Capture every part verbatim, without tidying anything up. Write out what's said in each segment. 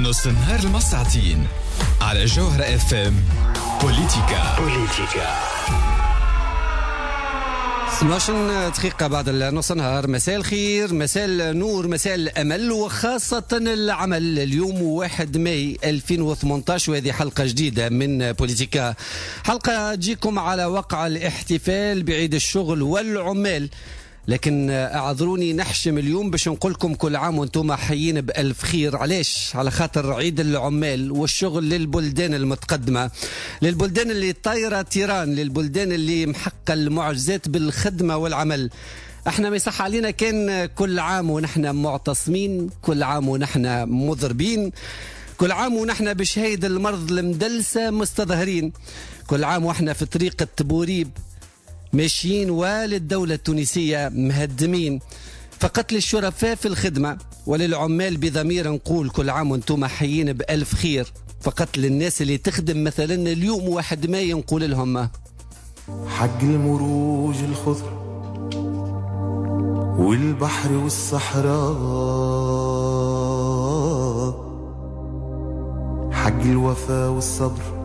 نص النهار المساعتين على جوهرة اف ام. بوليتيكا بوليتيكا اثناش عشرة دقيقة بعد نص النهار. مساء الخير، مساء النور، مساء الأمل، وخاصة العمل. اليوم واحد ماي ألفين وثمانية عشر وهذه حلقة جديدة من بوليتيكا، حلقة تجيكم على وقع الاحتفال بعيد الشغل والعمال. لكن اعذروني نحشم اليوم باش نقول لكم كل عام وانتم حيين بألف خير. علاش؟ على خاطر عيد العمال والشغل للبلدان المتقدمة، للبلدان اللي طايرة تيران، للبلدان اللي محققة المعجزات بالخدمة والعمل. احنا ما يصح علينا كان كل عام ونحن معتصمين، كل عام ونحن مضربين، كل عام ونحن بشهيد المرض المدلسة مستظهرين، كل عام ونحن في طريقة بوريب ماشيين وللدولة التونسية مهدمين. فقط للشرفاء في الخدمة وللعمال بضمير نقول كل عام وانتم حيين بألف خير. فقط للناس اللي تخدم مثلا اليوم واحد ماي نقول لهم حق المروج الخضر والبحر والصحراء، حق الوفاء والصبر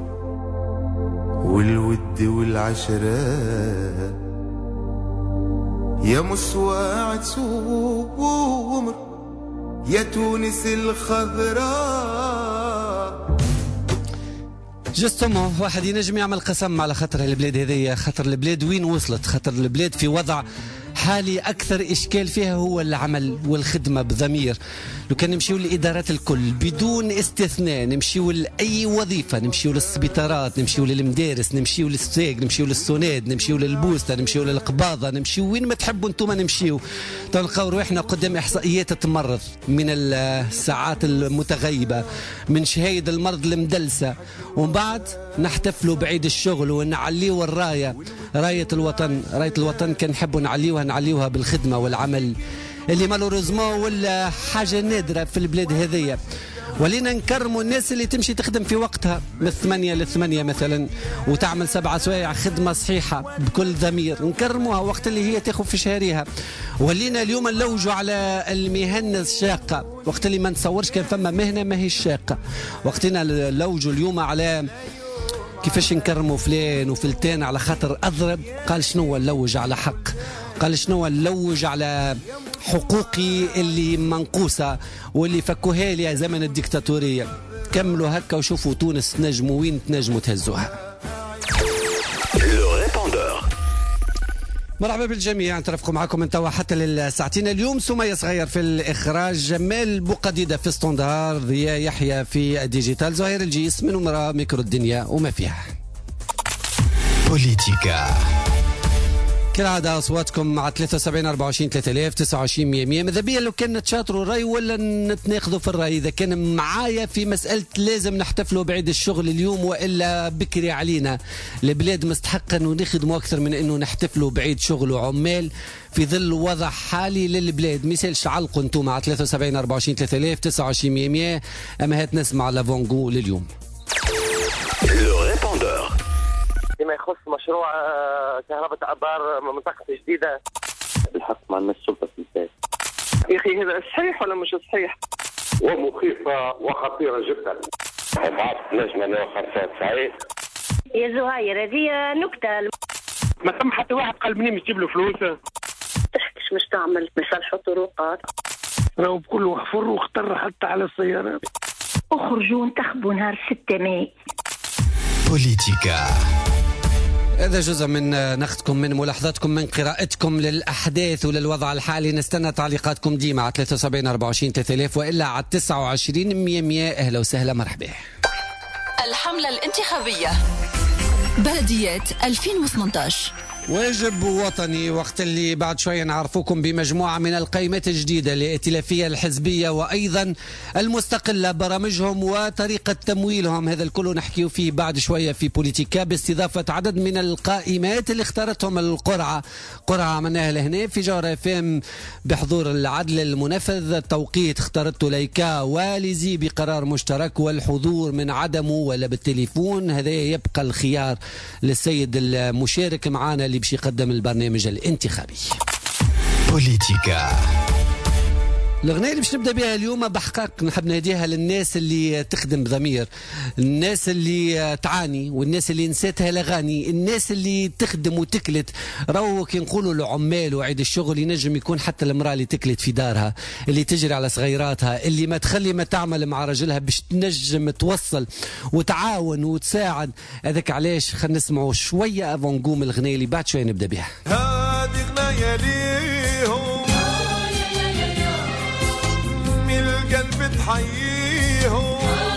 والود والعشرة، يا مسواعد سوق ومر، يا تونس الخضراء. جستم واحد ينجم يعمل قسم على خاطر البلاد هذه، خاطر البلاد وين وصلت، خاطر البلاد في وضع حالي أكثر إشكال فيها هو العمل والخدمة بضمير. لو كان نمشيو للإدارات الكل بدون استثناء، نمشيو لأي وظيفة، نمشيو للسبيطارات، نمشيو للمدارس، نمشيو للسوق، نمشيو للسوناد، نمشيو للبوسطة، نمشيو للقباضة، نمشيو وين ما تحبوا انتم نمشيو. تلقاو روحنا قدام إحصائيات تمرض من الساعات المتغيبة، من شهايد المرض المدلسة، ومن بعد نحتفلوا بعيد الشغل ونعليوا الراية، راية الوطن. راية الوطن كان نحبوا نعليوها نعليوها بالخدمة والعمل اللي مالوريزمون ولا حاجة نادرة في البلاد هذية. ولينا نكرموا الناس اللي تمشي تخدم في وقتها من ثمانية لثمانية مثلا وتعمل سبعة سوايع خدمة صحيحة بكل ضمير، نكرموها وقت اللي هي تاخذ في شهرها. ولينا اليوم نلوجوا على المهن الشاقة وقت اللي ما نتصورش كان فما مهنة ما هي الشاقة. وقتنا نلوجوا اليوم على كيفاش نكرموا فلان وفلتان على خاطر أضرب. قال شنو نلوج على حق، قال شنو نلوج على حقوقي اللي منقوصة واللي فكوها لي زمن الديكتاتورية. كملوا هكا وشوفوا تونس تنجموا وين تنجموا تهزوها. مرحبا بالجميع، نترافقوا معكم من توا حتى للساعتين. اليوم سمية صغير في الإخراج، جمال بوقديدة في ستوندار، ضياء يحيى في الديجيتال، زهير الجيس من وراء ميكرو الدنيا وما فيها. بوليتيكا كالعادة أصواتكم مع ثلاثة وسبعين أربعة وعشرين ثلاثة آلاف تسعة وعشرين مية مية. ماذا بيا لو كان نتشاطروا الرأي ولا نتناقضوا في الرأي. إذا كان معايا في مسألة لازم نحتفلوا بعيد الشغل اليوم وإلا بكري علينا، البلاد مستحقة أنه نخدموا أكثر من أنه نحتفلوا بعيد شغل وعمال في ظل وضع حالي للبلاد. مثالش علقوا أنتم مع ثلاثة وسبعين أربعة وعشرين ثلاثة آلاف تسعة وعشرين مية مية. أما هات نسمع لافونغو لليوم. فيما يخص مشروع كهرباء أبار منطقة جديدة، الحق مع الناس السلطة في البلاد. يا أخي هذا صحيح ولا مش صحيح؟ ومخيفة وخطيرة جدا. بعض نجمة نوخر فيها صحيح. يا زهير هذه نكتة. ما ثم حتى واحد قال منين مش تجيب له فلوس. تحكيش مش تعمل مصالح طرقات. راهو بكل وحفر واختر حتى على السيارات. اخرجوا انتخبوا نهار ستة ماي. بوليتيكا هذا جزء من نقدكم، من ملاحظاتكم، من قراءتكم للأحداث وللوضع الحالي. نستنى تعليقاتكم ديما على ثلاثة وسبعين أربعة وعشرين ثلاثة آلاف وإلا على تسعة وعشرين مية مية. أهلا وسهلا، مرحبا. الحملة الانتخابية بلديات ألفين وثمانية عشر واجب وطني. وقت اللي بعد شوية نعرفوكم بمجموعة من القائمات الجديدة للائتلافية الحزبية وأيضا المستقلة، برامجهم وطريقة تمويلهم. هذا الكل نحكيه فيه بعد شوية في بوليتيكا، باستضافة عدد من القائمات اللي اختارتهم القرعة. قرعة عملناها لهنا في جوهرة اف ام بحضور العدل المنفذ. التوقيت اختارته ليكا واليزي بقرار مشترك، والحضور من عدمه ولا بالتليفون هذا يبقى الخيار للسيد المشارك معنا اللي باش يقدم البرنامج الانتخابي. بوليتيكا الأغنية اللي باش نبدأ بها اليوم بحقق نحب نهديها للناس اللي تخدم بضمير، الناس اللي تعاني والناس اللي نساتها الأغاني، الناس اللي تخدم وتكلت. راهو كي نقولوا العمال وعيد الشغل ينجم يكون حتى المرأة اللي تكلت في دارها، اللي تجري على صغيراتها، اللي ما تخلي ما تعمل مع رجلها باش تنجم توصل وتعاون وتساعد. هذاك علاش خلينا نسمعوا شوية افون نقوم الأغنية اللي بعد شوية نبدأ بها. هذه غناية ليهم القلب تحييهم،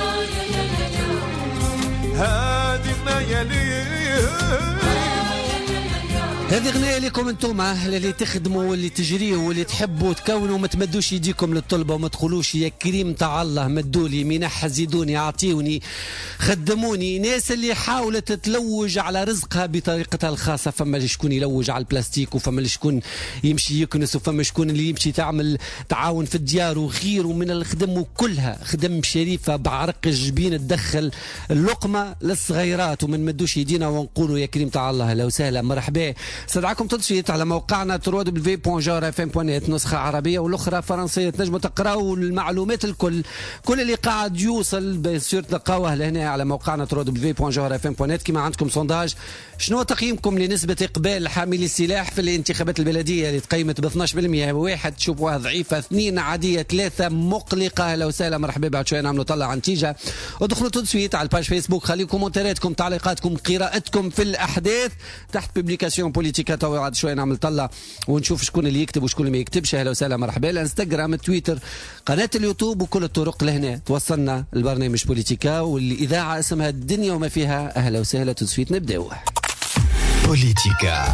هذه غناية ليهم. هذه غنية لكم انتم اللي تخدموا واللي تجريوا واللي تحبوا تكونوا، ما تمدوش يديكم للطلبة وما تقولوش يا كريم تاع الله مدولي منح زيدوني اعطيوني خدموني. ناس اللي حاولت تلوج على رزقها بطريقتها الخاصة، فما اللي شكون يلوج على البلاستيك، وفما اللي شكون يمشي يكنس، وفما شكون اللي يمشي تعمل تعاون في الديار وغيره من الخدم، وكلها خدم شريفة بعرق الجبين تدخل اللقمة للصغيرات. وما نمدوش يدينا ونقولوا يا كريم تاع الله لو سهلة مرحبا. استدعاكم تصويت على موقعنا دبليو دبليو دبليو دوت جوهر اف ام دوت نت، نسخة عربية والاخرى فرنسية. تنجموا تقراوا المعلومات الكل، كل اللي قاعد يوصل بسير تلقاوه لهنا على موقعنا دبليو دبليو دبليو دوت جوهر اف ام دوت نت. كما عندكم سونداج، شنو تقييمكم لنسبة إقبال حاملي السلاح في الانتخابات البلدية اللي تقيمت ب اثناش بالمئة؟ واحد تشوفوها ضعيفة، اثنين عادية، ثلاثة مقلقة. اهلا وسهلا مرحبا. بعد شوية نعملوا طلع عن نتيجة. ودخلوا تصويت على الباج فيسبوك، خليكم كومنتاراتكم، تعليقاتكم، قراءتكم في الأحداث تحت بوبليكاسيون بوليتيكا. تو بعد شوية نعمل طلع ونشوف شكون اللي يكتب وشكون اللي ما يكتبش. اهلا وسهلا مرحبا. الانستغرام، تويتر، قناة اليوتيوب، وكل الطرق لهنا توصلنا البرنامج بوليتيكا، والإذاعة اسمها الدنيا وما فيها. اهلا وسهلا. تصويت نبداو. بوليتيكا.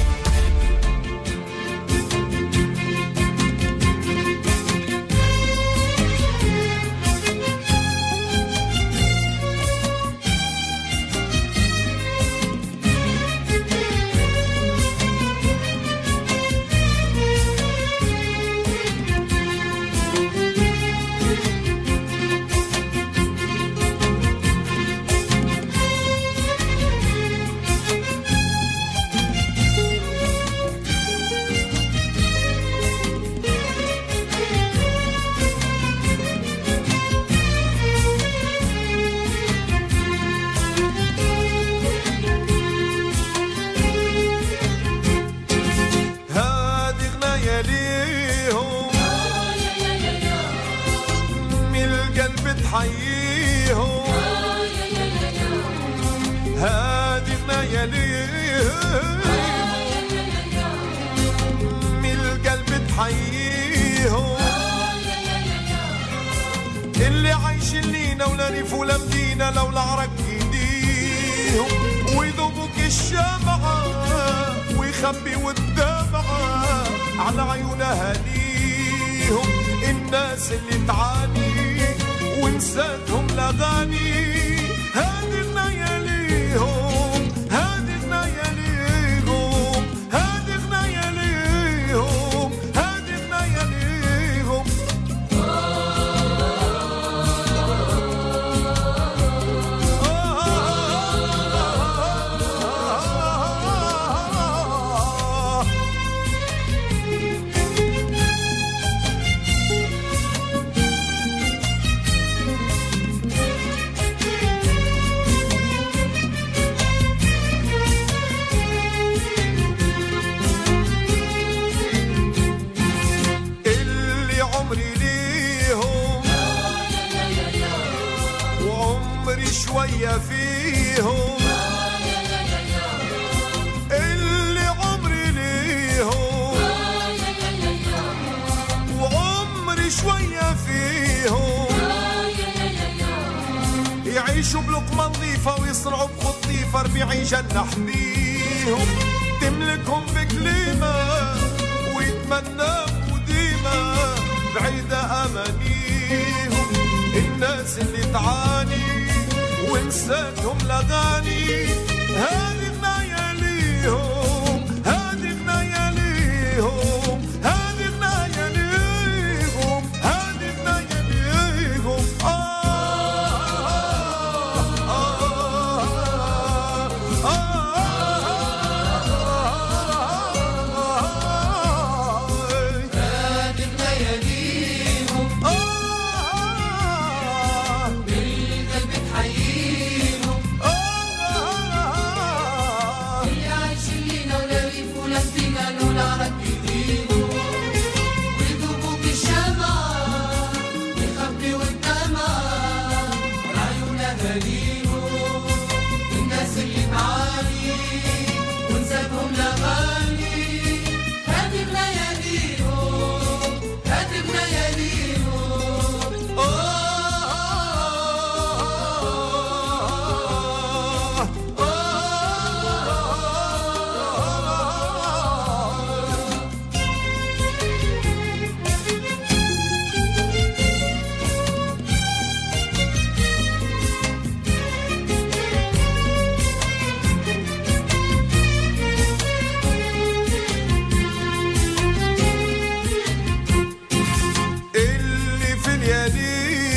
اللي عايشين لينا ولا ريف ولا مدينة لولا عرق ايديهم، ويذوبوك الشمعة ويخبي والدمعة على عيون اهاليهم. الناس اللي تعاني ونساتهم الاغاني، هذه غناية ليهم، هذه غناية ليهم، هذه غناية ليهم، هذه غناية ليهم. شوية فيهم اللي عمري ليهم، وعمري شوية فيهم. يعيشوا بلقمة نظيفة ويصنعوا بخطيفة ربيعي جنح بيهم. تملكهم بكلمة ويتمنوا ديما بعيدة أمانيهم. الناس اللي تعاني ونساتهم الاغاني، هذه غناية ليهم، هذه غناية ليهم، هذه غناية ليهم، هذه غناية ليهم. هذه غناية ليهم.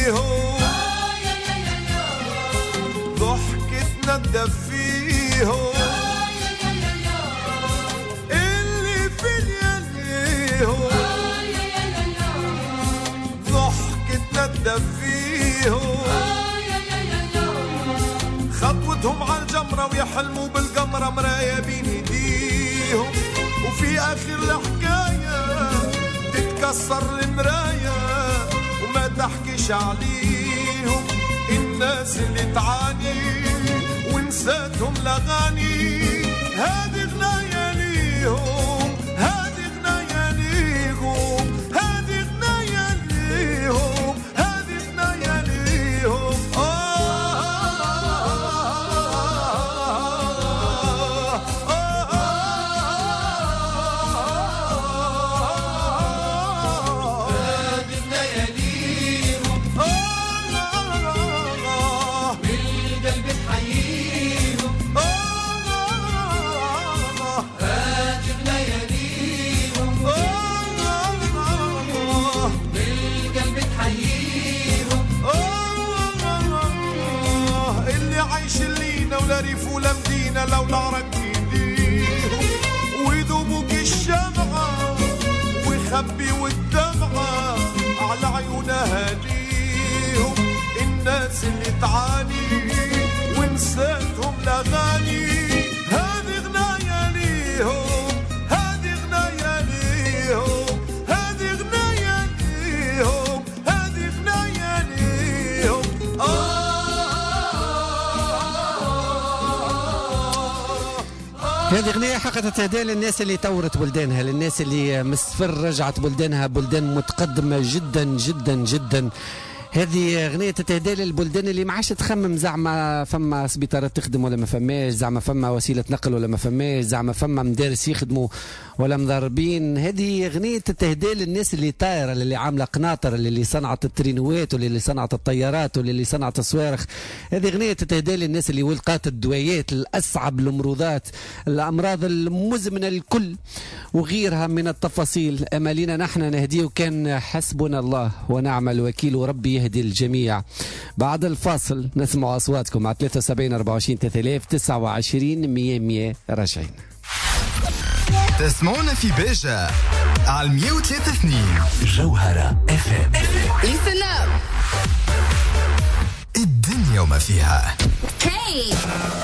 ليهم ضحكتنا تدفيهم اللي في لياليهم ضحكتنا تدفيهم خطوتهم على الجمرة ويحلموا بالقمرة مرايا بين ايديهم وفي اخر الحكاية تتكسر المراية وما تحكيش عليهم الناس اللي تعاني ونساتهم الاغاني هذه غناية ليهم هذه غناية ليهم هذه غناية ليهم هذه غناية ليهم ريف ولا مدينة لو لعرق ايديهم ويذوبوك الشمعة ويخبي والدمعة على عيونها ليهم الناس اللي تعاني ونساتهم الاغاني هذه غناية ليهم هذه غناية ليهم هذه غناية ليهم هذه غناية ليهم آه هذه أغنية حققت تهدئة للناس اللي طورت بلدانها للناس اللي مصفر رجعت بلدانها بلدان متقدمة جدا جدا جدا هذه أغنية تهدئة للبلدان اللي ما عادش تخمم زعما فما سبيطارات تخدم ولا ما فماش زعما فما وسيلة نقل ولا ما فماش زعما فما مدارس يخدموا ولا مضاربين هذه أغنية تهدئة للناس اللي طايرة اللي عاملة قناطر اللي صنعت الترينوات واللي صنعت الطيارات واللي صنعت الصواريخ هذه أغنية تهدئة للناس اللي ولقات الدويات الأصعب الأمراضات الأمراض المزمنة الكل وغيرها من التفاصيل أمالينا نحن نهديه كان حسبنا الله ونعم الوكيل وربي يهدي الجميع. بعد الفاصل نسمع أصواتكم على ثلاثة وسبعين أربعة وعشرين ثلاثة آلاف وتسعة وعشرين مية مية راجعين. تسمعونا في بيجا على مية وثلاثة اثنين جوهرة اف ام. Listen up. الدنيا وما فيها. Hey.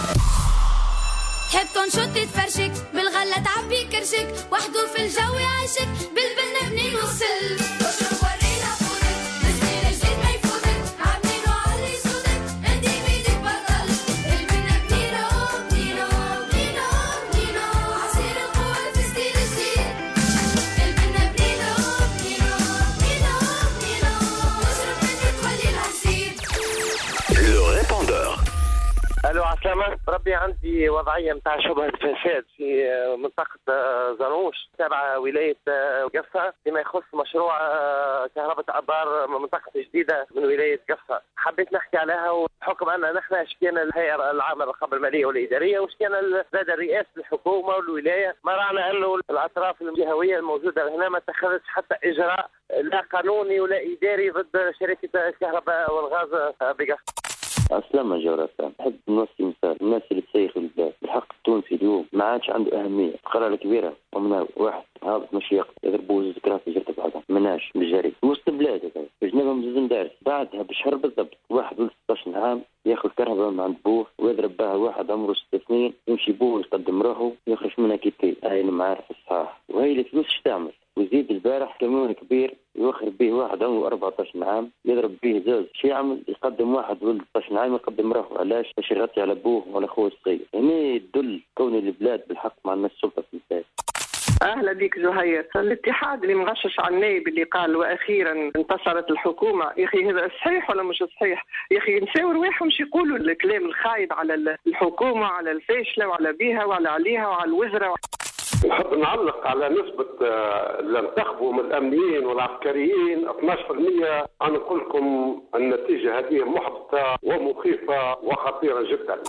تحب تنشط تفرشك بالغلة تعبي كرشك وحده في الجو يعيشك بالبنة بنين وصل وشرب ورينا فوتك مسكين جديد ما يفوتك عاملين وعلي صوتك انتي بيدك بطل البنة بنينو بنينو بنينو بنينو عصير القوة في ستيل جديد البنة بنينو بنينو بنينو بنينو وشرب منك تولي العسير. Le répondeur. الو عسلامة ربي عندي وضعية متاع شبهة فساد في منطقة زنوش تابعة ولاية قفة فيما يخص مشروع كهرباء أبار منطقة جديدة من ولاية قفة حبيت نحكي عليها وحكم أن نحن شكينا الهيئة العامة للرقابة المالية والإدارية وشكينا زاد رئاسة الحكومة والولاية ما رأينا أنه الأطراف الجهوية الموجودة هنا ما اتخذت حتى إجراء لا قانوني ولا إداري ضد شركة الكهرباء والغاز بقفة. عسلامة جورة نحب نوصي مثال الناس اللي تسيخ البلاد بالحق التونسي اليوم ما عادش عنده أهمية قرار كبيرة ومن واحد هابط مشيق يضربوه ذكرى في جرة بعضها مناش بالجري وسط البلاد هذا بجنبهم زوز دارس بعدها بشهر بالضبط واحد ولد ستة عشر عام ياخذ كهرباء من عند بوه ويضرب بها واحد عمره ست سنين يمشي بوه يقدم روحه يخرج منها كيتي هاي المعارف الصحاح وهي الفلوس ايش تعمل ويزيد البارح كميون كبير يوخر به واحد عمره أربعة عشر عام يضرب به زوج شي يعمل يقدم واحد ولد ستة عشر عام يقدم روحه علاش باش يغطي على ابوه ولا اخوه الصغير هنا يدل كون البلاد بالحق مع الناس السلطه في البلاد. اهلا بك زهير. الاتحاد اللي مغشش على النائب اللي قال واخيرا انتصرت الحكومه يا اخي هذا صحيح ولا مش صحيح؟ يا اخي نساو رواحهم شي يقولوا الكلام الخايب على الحكومه وعلى الفاشله وعلى بيها وعلى عليها وعلى الوزراء. نحب نعلق على نسبة اللي انتخبوا من الأمنيين والعسكريين اثناشر بالمئة. أنا نقول لكم النتيجة هذه محبطة ومخيفة وخطيرة جدا.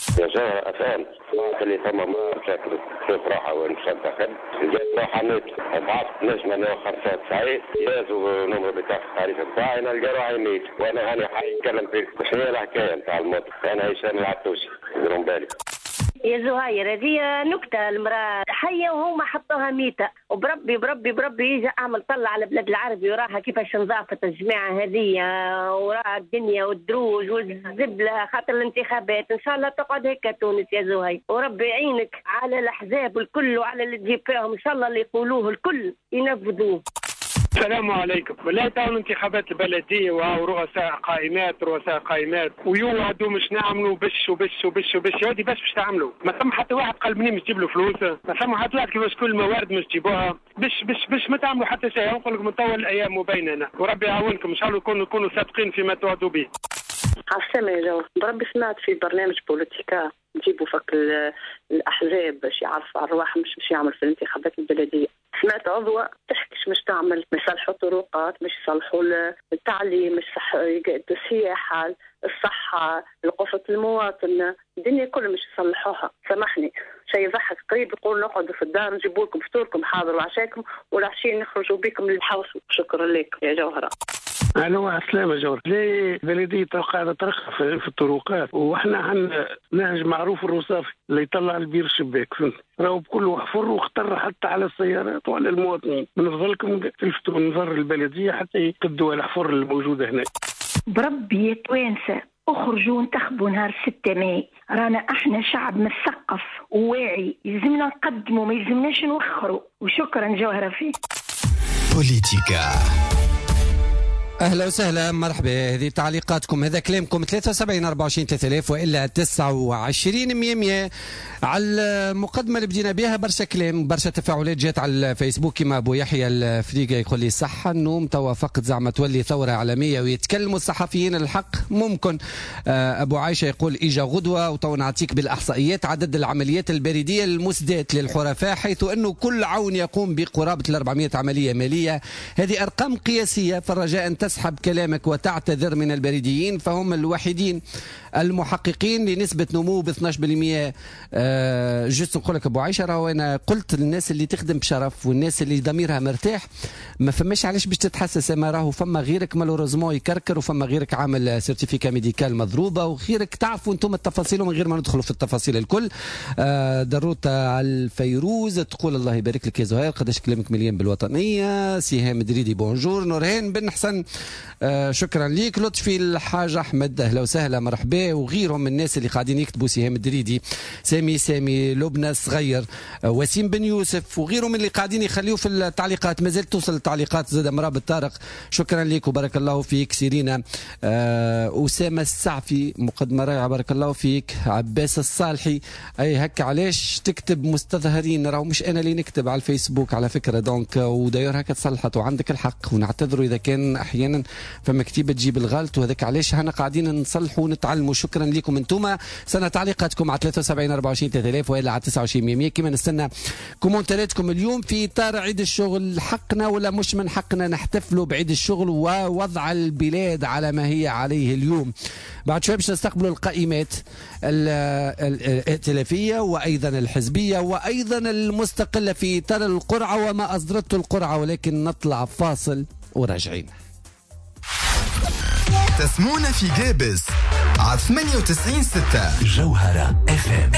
يا جماعة أفهم اللي ثم مشاكل شوف راحة وين منتخب جات راحة نت بعض نجمة نوخر ساعة سعيد يازو نمر بتاع التعريف بتاعي نلقى روحي ميت وأنا هاني حيتكلم فيك شنو هي الحكاية نتاع الموت أنا هشام العتوشي يديرون بالي. يا زهير هذه نكتة، المرأة حية وهم حطوها ميتة، وبربي بربي بربي يجي أعمل طلع على بلاد العربي وراها كيفاش نظافت الجماعة هذه وراها الدنيا والدروج والزبلة خاطر الانتخابات. إن شاء الله تقعد هيك تونس يا زهير، وربي يعينك على الأحزاب الكل وعلى اللي تجيب فيهم، إن شاء الله اللي يقولوه الكل ينفذوه. السلام عليكم. لا تاو الانتخابات البلديه ورؤساء قائمات رؤساء قائمات ويوعدوا مش نعملوا بش وبش وبش وبش هذه بس مش تعملوا. ما ثم حتى واحد قال مني مش تجيب له فلوس، ما ثم حتى واحد كيفاش كل الموارد مش تجيبوها بش بش بش ما تعملوا حتى شيء. نقول لكم من طول الايام وبيننا وربي يعاونكم ان شاء الله يكونوا يكونوا صادقين فيما توعدوا به. عسلامة يا جو، بربي سمعت في برنامج بوليتيكا نجيبوا فك الأحزاب باش يعرفوا على الرواح مش باش يعمل في الانتخابات البلدية. سمعت عضوة تحكيش مش تعمل مش يصلحوا طرقات، مش يصلحوا التعليم، مش صح السياحة، الصحة، القفة المواطن، الدنيا كلها مش يصلحوها. سامحني شيء يضحك قريب يقول نقعدوا في الدار نجيبوا لكم فطوركم حاضر وعشاكم والعشية نخرجوا بكم للحوش. شكرا لك يا جوهرة. أهلا عسلامة جوهر. ليه بلدية قاعدة ترخى في الطرقات وإحنا عندنا نهج معروف الرصافي اللي يطلع البير الشباك، راهو بكل حفر واختر حتى على السيارات وعلى المواطنين. بنفضلكم تلفتوا نظر البلدية حتى يقدوا على الحفر الموجودة هنا. بربي يا توانسة اخرجوا انتخبوا نهار ستة ماي، رانا احنا شعب مثقف وواعي، يلزمنا نقدموا ما يلزمناش نوخروا. وشكرا جوهرة فيك. بوليتيكا. اهلا وسهلا مرحبا. هذه تعليقاتكم، هذا كلامكم ثلاثة وسبعين أربعة وعشرين ثلاثة آلاف والا تسعة وعشرين مية مية. على المقدمه اللي بدينا بها برشا كلام برشا تفاعلات جات على الفيسبوك كما ابو يحيى الفريقه يقول لي صحه النوم توا فقط زعما تولي ثوره عالميه ويتكلموا الصحفيين الحق ممكن. ابو عائشه يقول اجا غدوه وتو نعطيك بالاحصائيات عدد العمليات البريديه المسدات للحرفاء حيث انه كل عون يقوم بقرابه الأربعمائة عمليه ماليه. هذه ارقام قياسيه، فالرجاء ان تسحب كلامك وتعتذر من البريديين فهم الوحيدين المحققين لنسبه نمو ب اثناش بالمئة. أه جست نقول لك ابو عائشه راهو انا قلت للناس اللي تخدم بشرف والناس اللي ضميرها مرتاح ما فماش علاش باش تتحسس، ما راهو فما غيرك مالوريزمون يكركر وفما غيرك عامل سيرتيفيكا ميديكال مضروبه وغيرك تعرفوا انتم التفاصيل ومن غير ما ندخلوا في التفاصيل الكل. أه دروته على الفيروز تقول الله يبارك لك يا زهير قداش كلامك مليان بالوطنيه. سهام دريدي بونجور. نورهان بن حسن أه شكرا ليك. لطفي الحاج احمد اهلا وسهلا مرحبا، وغيرهم من الناس اللي قاعدين يكتبوا سهام دريدي، سامي سامي لبنى صغير، وسيم بن يوسف وغيرهم اللي قاعدين يخليوا في التعليقات. ما زلت توصل التعليقات. زاد مرابط طارق شكرا لك وبارك الله فيك. سيرينا أه أسامة السعفي مقدمة رائعة بارك الله فيك. عباس الصالحي أي هكا علاش تكتب مستظهرين، راهو مش أنا اللي نكتب على الفيسبوك على فكرة دونك وداير هكا تصلحت وعندك الحق ونعتذروا إذا كان أحيانا فما كتيبة تجيب الغلط وهذاك علاش هنا قاعدين نصلحوا ونتعلموا. شكرا لكم انتم. سنة تعليقاتكم على ثلاثة وسبعين أربعة وعشرين ثلاثة آلاف والا على تسعة وعشرين مية مية. كما نستنى كومنتاراتكم اليوم في اطار عيد الشغل. حقنا ولا مش من حقنا نحتفلوا بعيد الشغل ووضع البلاد على ما هي عليه اليوم؟ بعد شوي باش نستقبلوا القائمات الائتلافيه وايضا الحزبيه وايضا المستقله في اطار القرعه وما اصدرته القرعه، ولكن نطلع فاصل وراجعين. تسمونا في جابس على ثمانية وتسعين ستة جوهرة اف ام.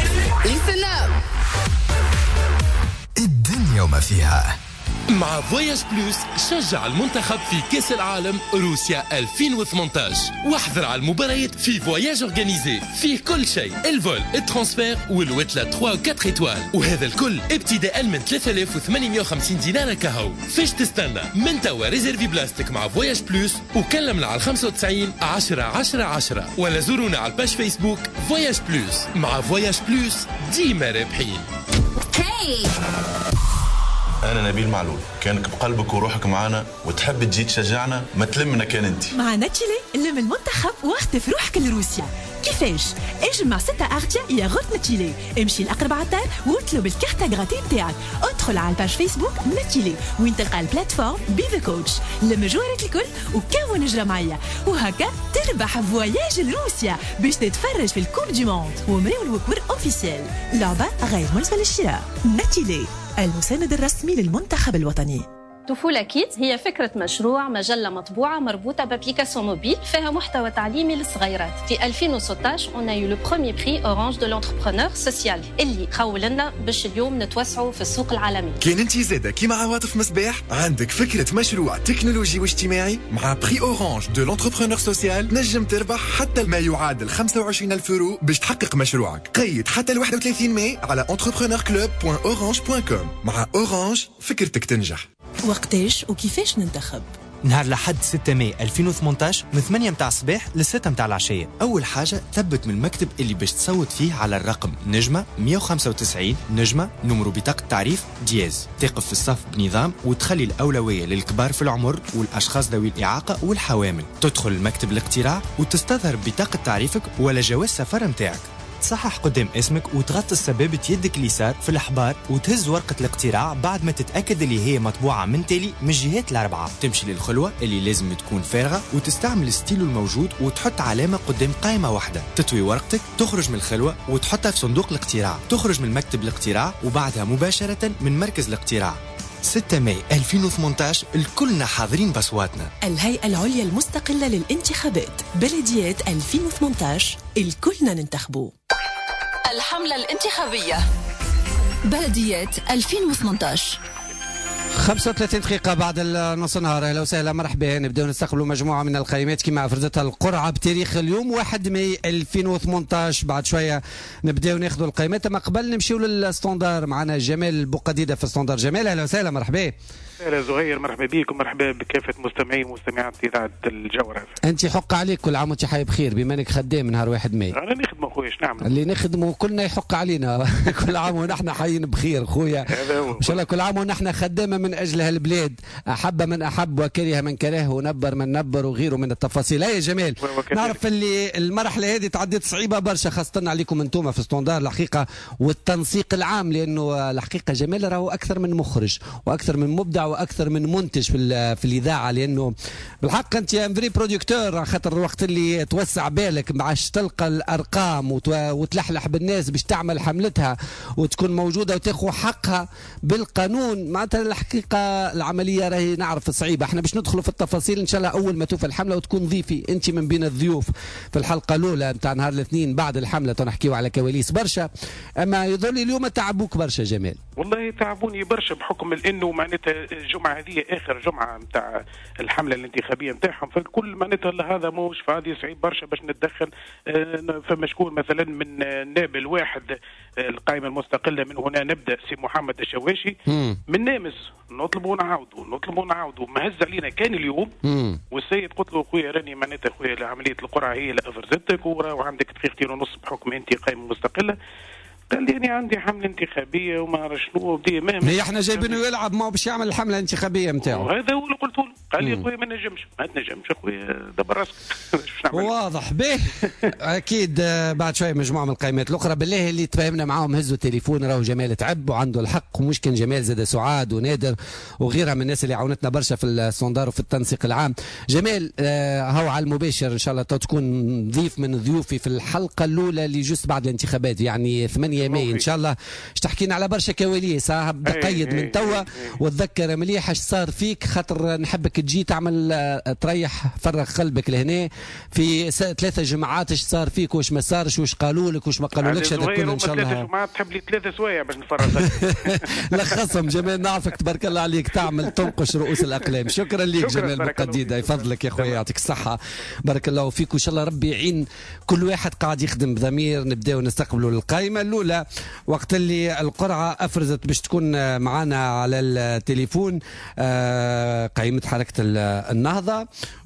الدنيا وما فيها. مع فواياج بلوس شجع المنتخب في كأس العالم روسيا ألفين وثمانية عشر واحضر على المباريات في فواياج اورجانيزي فيه كل شيء، الفول الترانسفير والوتلة ثلاثة و أربعة إيطوال، وهذا الكل ابتداء من ثلاثة آلاف وثمانمائة وخمسين دينار كهو. فاش تستنى؟ من توا ريزيرفي بلاستيك مع فواياج بلوس وكلمنا على خمسة وتسعين عشرة عشرة عشرة ولا زورونا على الباج فيسبوك فواياج بلوس. مع فواياج بلوس ديما رابحين. هاي أنا نبيل معلول، كانك بقلبك وروحك معانا وتحب تجي تشجعنا ما تلمنا كان انت معنا تشيلي لم المنتخب واختف روحك لروسيا. كيف كيفاش؟ اجمع ستة أغذية ياغورت ميتيلي، امشي لأقرب عطار واطلب الكارت غراتي نتاعك، ادخل على الباج فيسبوك ميتيلي وين تلقى البلاتفورم بي ذا كوتش المجوهرات الكل وكون جمعية، وهكا تربح فواياج لروسيا باش تتفرج في الكوب دي موند ومريو الوكور اوفيسيال. لعبة غير ملزمة للشراء. ميتيلي المساند الرسمي للمنتخب الوطني. طفولة كيدز هي فكرة مشروع مجلة مطبوعة مربوطة بابليكاسيون موبيل فيها محتوى تعليمي للصغيرات. في ألفين وستة عشر on a eu le premier prix Orange de l'entrepreneur social اللي خول لنا باش اليوم نتوسعوا في السوق العالمي. كان انت زاده كيما عواطف مصباح عندك فكرة مشروع تكنولوجي واجتماعي مع بري أورانج دو l'entrepreneur social نجم تربح حتى ما يعادل خمسة وعشرين ألف يورو باش تحقق مشروعك. قيد حتى ل واحد وثلاثين ماي على entrepreneur club دوت orange دوت com. مع أورانج فكرتك تنجح. وقتاش وكيفاش ننتخب؟ نهار لحد ستة ماي ألفين وثمانية عشر من ثمانية متاع الصباح لستة متاع العشية. أول حاجة ثبت من المكتب اللي باش تصوت فيه على الرقم نجمة مية وخمسة وتسعين نجمة نمرو بطاقة تعريف دياز. تقف في الصف بنظام وتخلي الأولوية للكبار في العمر والأشخاص ذوي الإعاقة والحوامل. تدخل المكتب الاقتراع وتستظهر بطاقة تعريفك ولا جواز سفر متاعك. تصحح قدام اسمك وتغطي السبابة يدك اليسار في الحبار وتهز ورقة الاقتراع بعد ما تتأكد اللي هي مطبوعة من تالي من الجهات الأربعة. تمشي للخلوة اللي لازم تكون فارغة وتستعمل الستيلو الموجود وتحط علامة قدام قائمة واحدة. تطوي ورقتك تخرج من الخلوة وتحطها في صندوق الاقتراع. تخرج من مكتب الاقتراع وبعدها مباشرة من مركز الاقتراع. ستة ماي ألفين وثمانية عشر الكلنا حاضرين بصواتنا. الهيئة العليا المستقلة للانتخابات بلديات ألفين وثمانية عشر الكلنا ننتخبوا. الحملة الانتخابية بلديات ألفين وثمانية عشر. خمسة وثلاثين دقيقة بعد نص النهار. أهلا وسهلا مرحبا. نبداو نستقبلوا مجموعة من القائمات كما أفرزتها القرعة بتاريخ اليوم واحد ماي ألفين وثمانية عشر. بعد شوية نبداو ناخذوا القائمات، أما قبل نمشيو للستوندار. معنا جمال بوقديدة في الستوندار. جمال أهلا وسهلا مرحبا. اهلا زهير، مرحبا بك ومرحبا بكافه مستمعين ومستمعات اذاعه الجوهره. انت حق عليك كل عام وانت حي بخير بما انك خدام نهار واحد ماي. انا نخدم خويا ايش نعمل؟ اللي نخدموا كلنا يحق علينا كل عام ونحن حيين بخير خويا ان شاء الله. كل عام ونحن خدامه من اجل هالبلاد، احب من احب وكره من كره ونبر من نبر وغيره من التفاصيل. يا جمال نعرف اللي المرحله هذه تعديت صعيبه برشا خاصه عليكم انتم في ستوندار الحقيقه والتنسيق العام، لانه الحقيقه جمال راهو اكثر من مخرج واكثر من مبدع واكثر من منتج في في الاذاعه، لانه بالحق انت فري بروديكتور. خاطر الوقت اللي توسع بالك باش تلقى الارقام وتلحلح بالناس باش تعمل حملتها وتكون موجوده وتاخذ حقها بالقانون، معناتها الحقيقه العمليه راهي نعرف صعيبه. احنا باش ندخلوا في التفاصيل ان شاء الله اول ما توفى الحمله وتكون ضيفي انت من بين الضيوف في الحلقه الاولى نتاع نهار الاثنين بعد الحمله، تنحكيوا على كواليس برشا. اما يظل اليوم تعبوك برشا جمال. والله تعبوني برشا بحكم انه معناتها الجمعه هذه اخر جمعه نتاع الحمله الانتخابيه نتاعهم، فالكل معناتها هذا موش فهذه صعيب برشا باش نتدخل. فما شكون مثلا من نائب الواحد القائمه المستقله من هنا نبدا سي محمد الشواشي من نامس نطلبوا نعاودوا نطلبوا نعاودوا ما هز علينا كان اليوم. مم. والسيد قلت له خويا راني معناتها خويا عمليه القرعه هي اللي افرزتك وعندك دقيقتين ونص بحكم انت قائمه مستقله. قال لي انا عندي حمله انتخابيه وما عرف شنو بدي ما هي احنا جايبينه يلعب ما باش يعمل الحمله الانتخابيه نتاعو. هذا هو اللي قلت له. قال لي خويا ما نجمش ما تنجمش خويا دبر راسك. واضح به. اكيد بعد شويه مجموعه من القائمات الاخرى بالله اللي تفاهمنا معاهم هزوا التليفون. راهو جمال تعب وعنده الحق ومش كان جمال زاد سعاد ونادر وغيرها من الناس اللي عاونتنا برشا في السوندار وفي التنسيق العام. جمال آه هو على المباشر ان شاء الله تكون ضيف من ضيوفي في الحلقه الاولى اللي جست بعد الانتخابات يعني ثمانية ماي ان شاء الله. اش تحكينا على برشا كواليس ابدا قيد من توا وتذكر مليح اش صار فيك خاطر نحبك تجي تعمل تريح فرغ قلبك لهنا في ثلاثه جماعات اش صار فيك واش ما صارش واش قالوا لك واش ما قالولكش. هذا كله ان شاء الله ثلاثه جماعات تحب لي ثلاثه سوايع باش نفرغ. لخصهم جمال نعرفك تبارك الله عليك تعمل تنقش رؤوس الاقلام. شكرا لك جمال بقديده يفضلك يا خويا يعطيك الصحه بارك الله فيك وان شاء الله ربي يعين كل واحد قاعد يخدم بضمير. نبداو نستقبلوا القائمه الاولى وقت اللي القرعه افرزت باش تكون معنا على التليفون قائمه حركه النهضه.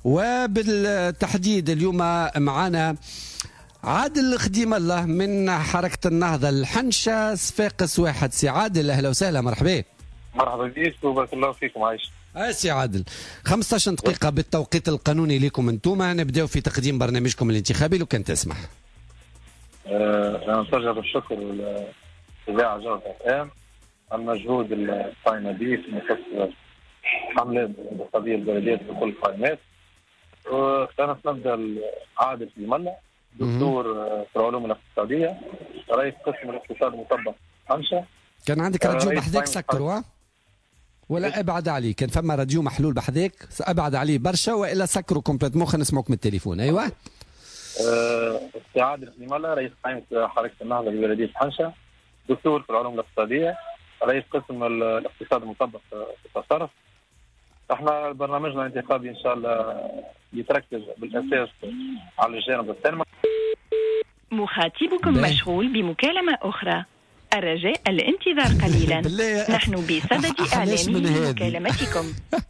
وبالتحديد اليوم معنا عادل خديم الله من حركه النهضه الحنشه صفاقس واحد. سي عادل اهلا وسهلا مرحبا. مرحبا بك وبارك الله فيكم عايش. سي عادل خمسة عشر دقيقه بالتوقيت القانوني لكم انتم. نبداو في تقديم برنامجكم الانتخابي لو كان تسمح. أنا نتوجه بالشكر لإذاعة جوهرة اف ام على المجهود القائمة به في مخصص حملات انتخابية البلديات في كل القائمات. وكانت نبدأ عادل في ملا، دكتور في العلوم الاقتصادية، رئيس قسم الاقتصاد المطبق حنشة. كان عندك راديو بحذاك سكروا ولا ابعد عليه؟ كان فما راديو محلول بحذاك ابعد عليه برشا والا سكروا كومبليت مخ نسمعوك من التليفون. ايوه. أه عادل في ملا، رئيس قائمة حركة النهضة ببلدية حنشة، دكتور في العلوم الاقتصادية، رئيس قسم الاقتصاد المطبق في التصرف. احنا برنامجنا الانتخابي ان شاء الله يتركز بالاساس على الجانب التنموي. مخاطبكم مشغول بمكالمة أخرى، الرجاء الانتظار قليلا. نحن بصدد إعلان مكالمتكم.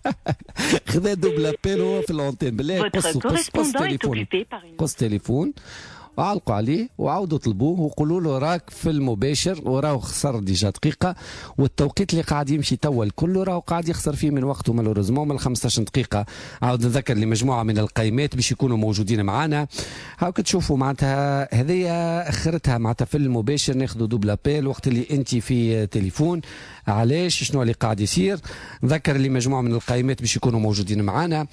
خذا دوبل ابيل هو في الانتين بالله. قص قص قص تليفون قص تليفون وعلقوا عليه وعاودوا طلبوه وقولوا له راك في المباشر وراه خسر ديجا دقيقة، والتوقيت اللي قاعد يمشي توا الكل راه قاعد يخسر فيه من وقته مالوريزمون من خمسطاش دقيقة. عاود نذكر لمجموعة من القائمات باش يكونوا موجودين معنا. هاك تشوفوا معناتها هذه اخرتها معناتها في المباشر ناخذوا دوبل ابيل وقت اللي انت في تليفون. علاش شنو اللي قاعد يصير؟ نذكر لي مجموعة من القائمات باش يكونوا موجودين معنا.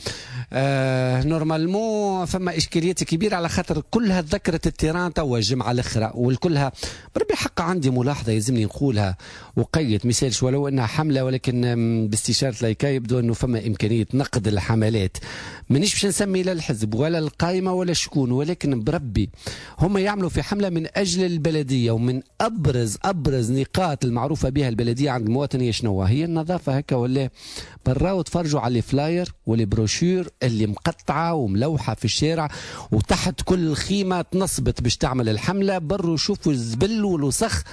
آه نورمالمون فما اشكاليات كبيرة على خاطر كلها ذكرت التيران توا الجمعة الاخرى والكلها بربي حق عندي ملاحظة يلزمني نقولها وقيت مثالش ولو انها حملة، ولكن باستشارة لايكا يبدو انه فما امكانية نقد الحملات. مانيش باش نسمي لا الحزب ولا القائمة ولا شكون، ولكن بربي هم يعملوا في حملة من اجل البلدية، ومن ابرز ابرز نقاط المعروفة بها البلدية عند المواطن هي شنو؟ هي النظافة هكا ولا برا. وتفرجوا على الفلاير والبروشور اللي مقطعة وملوحة في الشارع وتحت كل خيمة تنصبت باش تعمل الحملة. بروا شوفوا الزبل والوسخ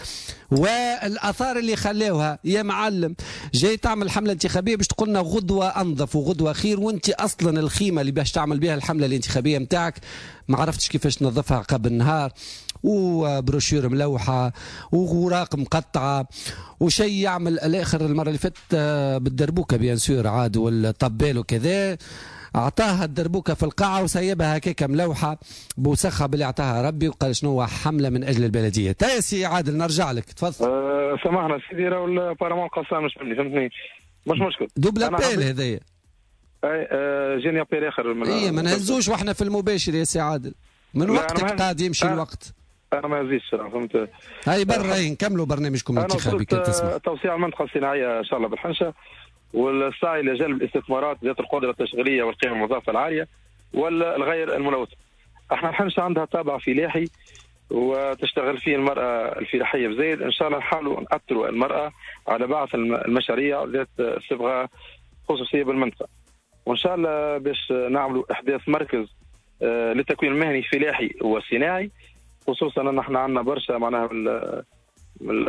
والاثار اللي خلاوها. يا معلم جاي تعمل حمله انتخابيه باش تقولنا غدوه انظف وغدوه خير، وانت اصلا الخيمه اللي باش تعمل بها الحمله الانتخابيه نتاعك ما عرفتش كيفاش تنظفها قبل النهار، وبروشير ملوحه وغراق مقطعه وشيء يعمل الاخر. المره اللي فاتت بالدربوكه بيان سور عاد والطبال وكذا اعطاها الدربوكه في القاعه وسيبها هكاك ملوحه بوسخها باللي اعطاها ربي، وقال شنو هو حمله من اجل البلديه. تا يا سي عادل نرجع لك تفضل. أه سامحنا سيدي راه البارلمان قسام مش مني فهمتني مش مشكل. دوبل ابيل هذايا. اي أه جاني ابيل اخر من اي ما نهزوش واحنا في المباشر يا سي عادل من وقتك قاعد يمشي أنا الوقت. انا ما هزيتش فهمت. هاي برا نكملوا برنامجكم الانتخابي كي تسمع. توسيع المنطقه الصناعيه ان شاء الله بالحنشه، والسعي الى جلب الاستثمارات ذات القدره التشغيليه والقيمه المضافه العاليه والغير الملوث. احنا الحنشه عندها طابع فلاحي وتشتغل فيه المراه الفلاحيه بزايد. ان شاء الله نحاولوا نأثروا المراه على بعض المشاريع ذات صبغه خصوصيه بالمنطقه، وان شاء الله باش نعملوا احداث مركز للتكوين المهني الفلاحي والصناعي، خصوصا ان احنا عندنا برشا معناها من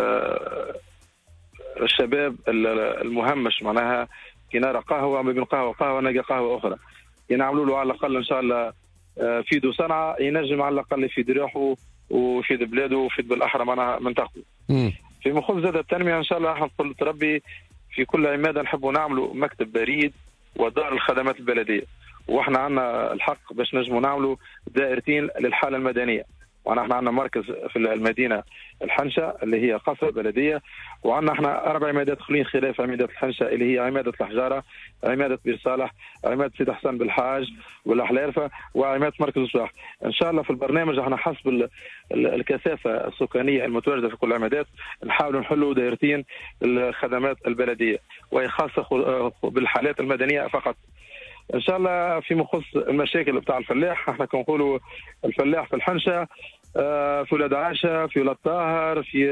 الشباب المهمش معناها كي نرى قهوه ما بين قهوه وقهوه نلقى قهوه اخرى، ينعملوا له على الاقل ان شاء الله فيدو صنعه ينجم على الاقل يفيد روحه ويفيد بلاده ويفيد بالاحرى معناها منطقته. في مخصوص زاد التنميه ان شاء الله احنا نقول ربي في كل عماده نحبوا نعملوا مكتب بريد ودار الخدمات البلديه، واحنا عندنا الحق باش نجموا نعملوا دائرتين للحاله المدنيه. وانا احنا عندنا مركز في المدينه الحنشه اللي هي قصر بلديه، وعندنا احنا اربع عمادات اخرين خلاف عماده الحنشه اللي هي عماده الحجاره، عماده بير صالح، عماده سيد حسن بالحاج والاحلارفه، وعماده مركز الصلاح. ان شاء الله في البرنامج احنا حسب الكثافه السكانيه المتواجده في كل العمادات نحاولوا نحلوا دائرتين الخدمات البلديه وهي خاصه بالحالات المدنيه فقط. ان شاء الله في مخص المشاكل بتاع الفلاح، احنا كنقولوا الفلاح في الحنشه في ولاد عاشا، في ولاد طاهر، في